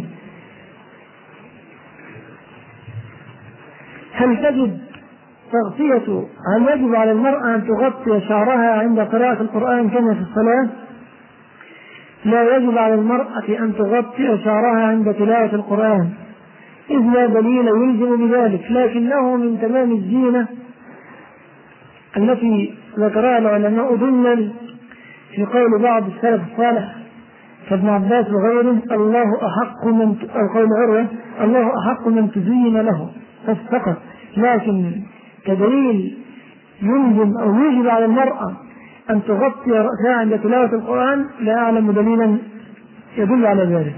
هل تجب تغطية هل يجب على المرأة أن تغطي شعرها عند قراءة القرآن كما في الصلاة؟ لا يجب على المرأة أن تغطي شعرها عند تلاوة القرآن إذ لا دليل يلزم بذلك، لكنه من تمام الزينة التي ذكرها العلماء ضمنا في قول بعض السلف الصالح كابن عباس وغيره: الله أحق من أو قول عروة: الله أحق من تزين له فقط. لكن كدليل يلزم أو يجب على المرأة أن تغطي رأسها عند تلاوة القرآن لا أعلم دليلا يدل على ذلك.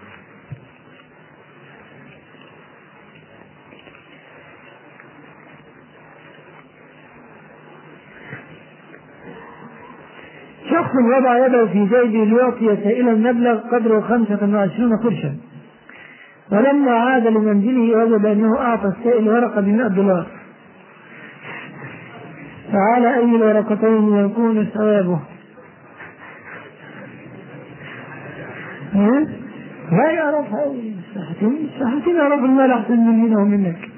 شخص وضع يده في جيبه ليعطي سائلا مبلغ قدره خمسة وعشرين قرشا، ولما عاد لمنزله وجد أنه أعطى السائل ورقة بمئة دولار، فعلى أي الورقتين يكون ثوابه؟ لا يعرفها الساحتين الساحتين يعرف المال أحسن مننا ومنك.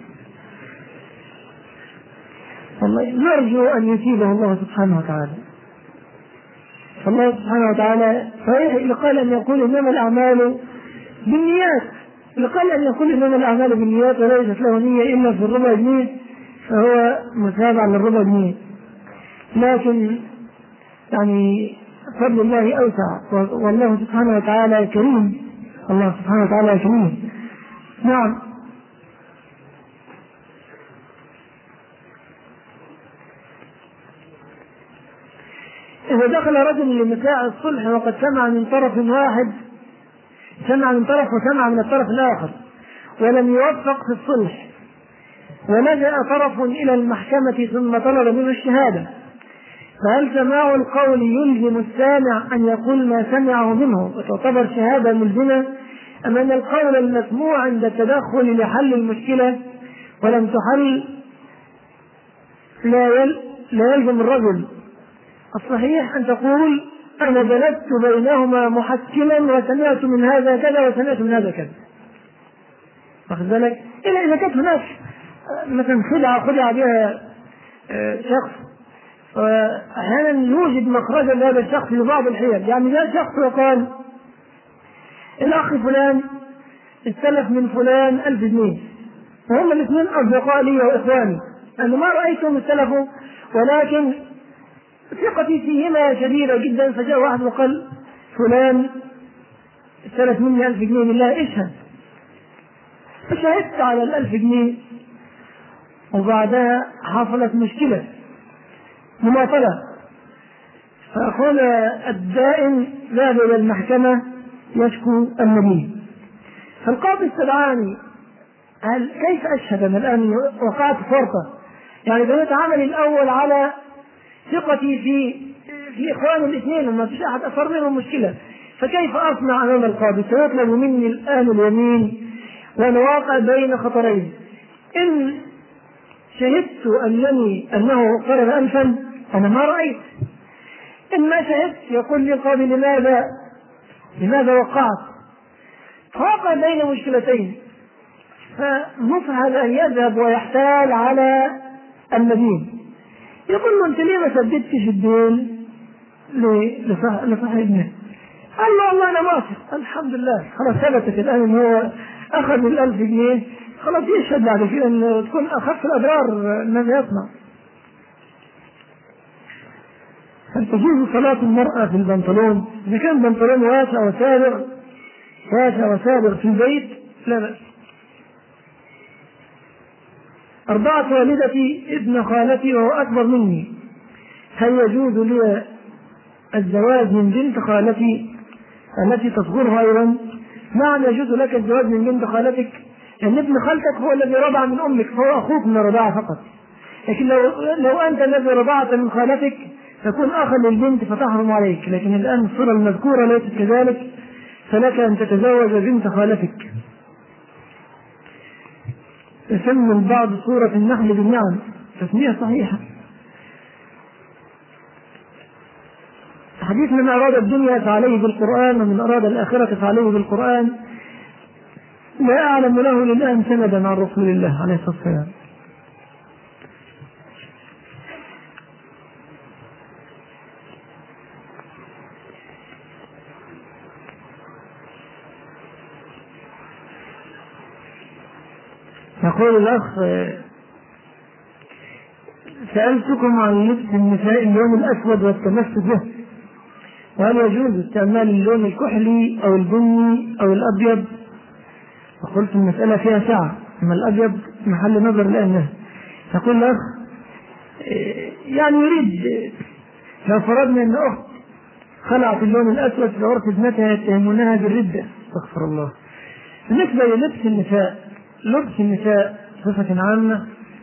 والله نرجو أن يثيبه الله سبحانه وتعالى. الله سبحانه وتعالى صحيح قال أن يقول إنما الأعمال بالنيات، قال أن يقول إنما الأعمال بالنيات وليست له نية إلا في الربع جنيه فهو متابع للربع جنيه، لكن يعني فضل الله أوسع والله سبحانه وتعالى كريم. الله سبحانه وتعالى كريم. نعم. إذا دخل رجل لمساء الصلح وقد سمع من طرف واحد سمع من طرف وسمع من الطرف الآخر ولم يوفق في الصلح، ولجأ طرف إلى المحكمة ثم طلب منه الشهادة، فهل سماع القول يلزم السامع أن يقول ما سمعه منه وتعتبر شهادة ملزمة، أم أن القول المسموع عند التدخل لحل المشكلة ولم تحل لا, يل... لا يلزم الرجل؟ الصحيح أن تقول أنا جلست بينهما محكما وسمعت من هذا كذا وسمعت من هذا كذا، واخد بالك؟ إلا إذا كانت هناك مثلا خدعة خدعة بها شخص، أحيانا يوجد مخرجا لهذا الشخص في بعض الحيل. يعني جاء شخص وقال الأخ فلان استلف من فلان ألف جنيه وهم الاثنين أصدقاء لي وإخواني، أنا ما رأيتهم استلفوا ولكن ثقتي فيهما شديدة جدا، فجاء واحد وقال فلان استلف مني ألف جنيه لله اشهد، فشهدت على الألف جنيه وبعدها حصلت مشكلة مماطلة، فأخونا الدائن ذهب إلى المحكمة يشكو النبي، فالقاضي استدعاني هل كيف أشهد أنا الآن وقعت فرطة؟ يعني بنيت عملي الأول على ثقتي في في إخواني الاثنين وما فيش أحد أثر منهم مشكلة، فكيف أصنع أمام القاضي؟ سيطلب مني الآن اليمين وأنا واقع بين خطرين: إن شهدت أنني أنه قرر ألفا أنا ما رأيت، إن ما شهدت يقول لي القاضي لماذا لماذا وقعت؟ فوقع بين مشكلتين، فنصح أن يذهب ويحتال على المدين، يقول له أنت ليه ما سددتش الدين لصاحبنا؟ قال له والله أنا واثق الحمد لله خلاص ثبتت الآن إن هو أخذ الألف جنيه خلاص يشهد بعد كده أن تكون أخف الأضرار الذي يصنع. هل تجوز صلاة المرأة في البنطلون إذا كان بنطلون واسع وسابغ واسع وسابغ في البيت؟ لا بأس. أرضعت والدتي ابن خالتي وهو أكبر مني، هل يجوز لي الزواج من بنت خالتي التي تصغرها أيضا؟ نعم يجوز لك الزواج من بنت خالتك، لأن ابن خالتك هو الذي رضع من أمك فهو أخوك من الرضاعة فقط، لكن لو, لو أنت الذي رضعت من خالتك تكون أخا للبنت فتحرم عليك، لكن الآن الصورة المذكورة ليست كذلك، فلك أن تتزوج بنت خالتك. يسمى البعض صورة النحل بالنعم، تسمية صحيحة. حديث من أراد الدنيا فعليه بالقرآن ومن أراد الآخرة فعليه بالقرآن لا أعلم له للآن سندا عن رسول الله عليه الصلاة والسلام. يقول الأخ سألتكم عن لبس النساء اللون الأسود والتمسك به، وهل يجوز استعمال اللون الكحلي أو البني أو الأبيض؟ فقلت المسألة فيها سعة، أما الأبيض محل نظر لأنه. يقول الأخ يعني يريد لو فرضنا أن أخت خلعت اللون الأسود في عرف ابنتها يتهمونها بالردة، استغفر الله. بالنسبة للبس النساء، لبس النساء بصفة عامة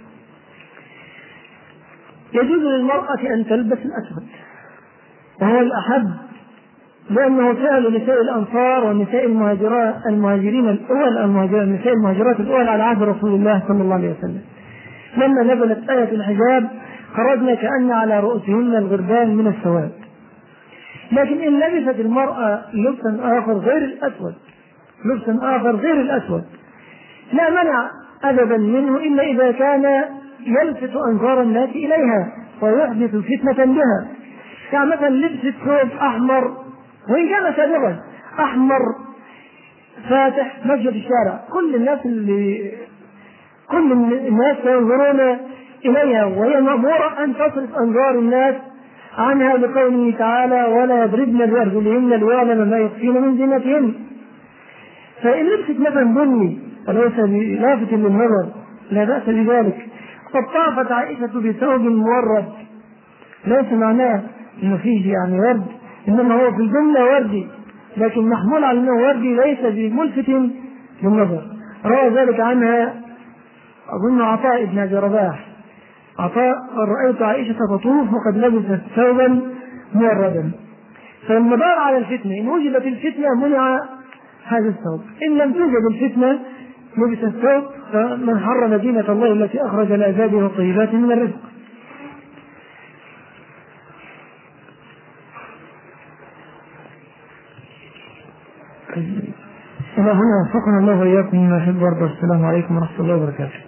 يجوز للمرأة أن تلبس الأسود، وهو الأحب، لأنه فعل نساء الأنصار ونساء المهاجرين الأول النساء المهاجرات الأول على عهد رسول الله صلى الله عليه وسلم. لما نزلت آية الحجاب خرجنا كأن على رؤوسهن الغربان من السواد. لكن إن لبست المرأة لبسا آخر غير الأسود لبسا آخر غير الأسود لا منع أبدا منه، إلا إذا كان يلفت أنظار الناس إليها ويحدث فتنة بها. يعني مثلا لبس ثوب أحمر وإن كان سابقا أحمر فاتح ماشية في الشارع، كل الناس اللي كل الناس ينظرون إليها، وهي مأمورة أن تصرف أنظار الناس عنها لقوله تعالى ولا يضربن بأرجلهن ليعلم ما يخفين من زينتهن. فإن لبست مثلا بني وليس لافت للنظر لا بأس بذلك. قد طافت عائشة بثوب مورد، ليس معناه انه فيه يعني ورد، انما هو في الجملة وردي، لكن محمول على انه وردي ليس بملفت للنظر. روى ذلك عنها اظن عطاء بن ابي رباح، عطاء رأيت عائشة تطوف وقد لبست ثوبا موردا. فالمدار على الفتنة، ان وجدت الفتنة منع هذا الثوب، ان لم توجد الفتنة لبس الثوب. فمن حرم دينة الله التي أخرج لعباده والطيبات من الرزق. إلى هنا وفقنا الله وإياكم مما يحب ويرضى. السلام عليكم ورحمة الله وبركاته.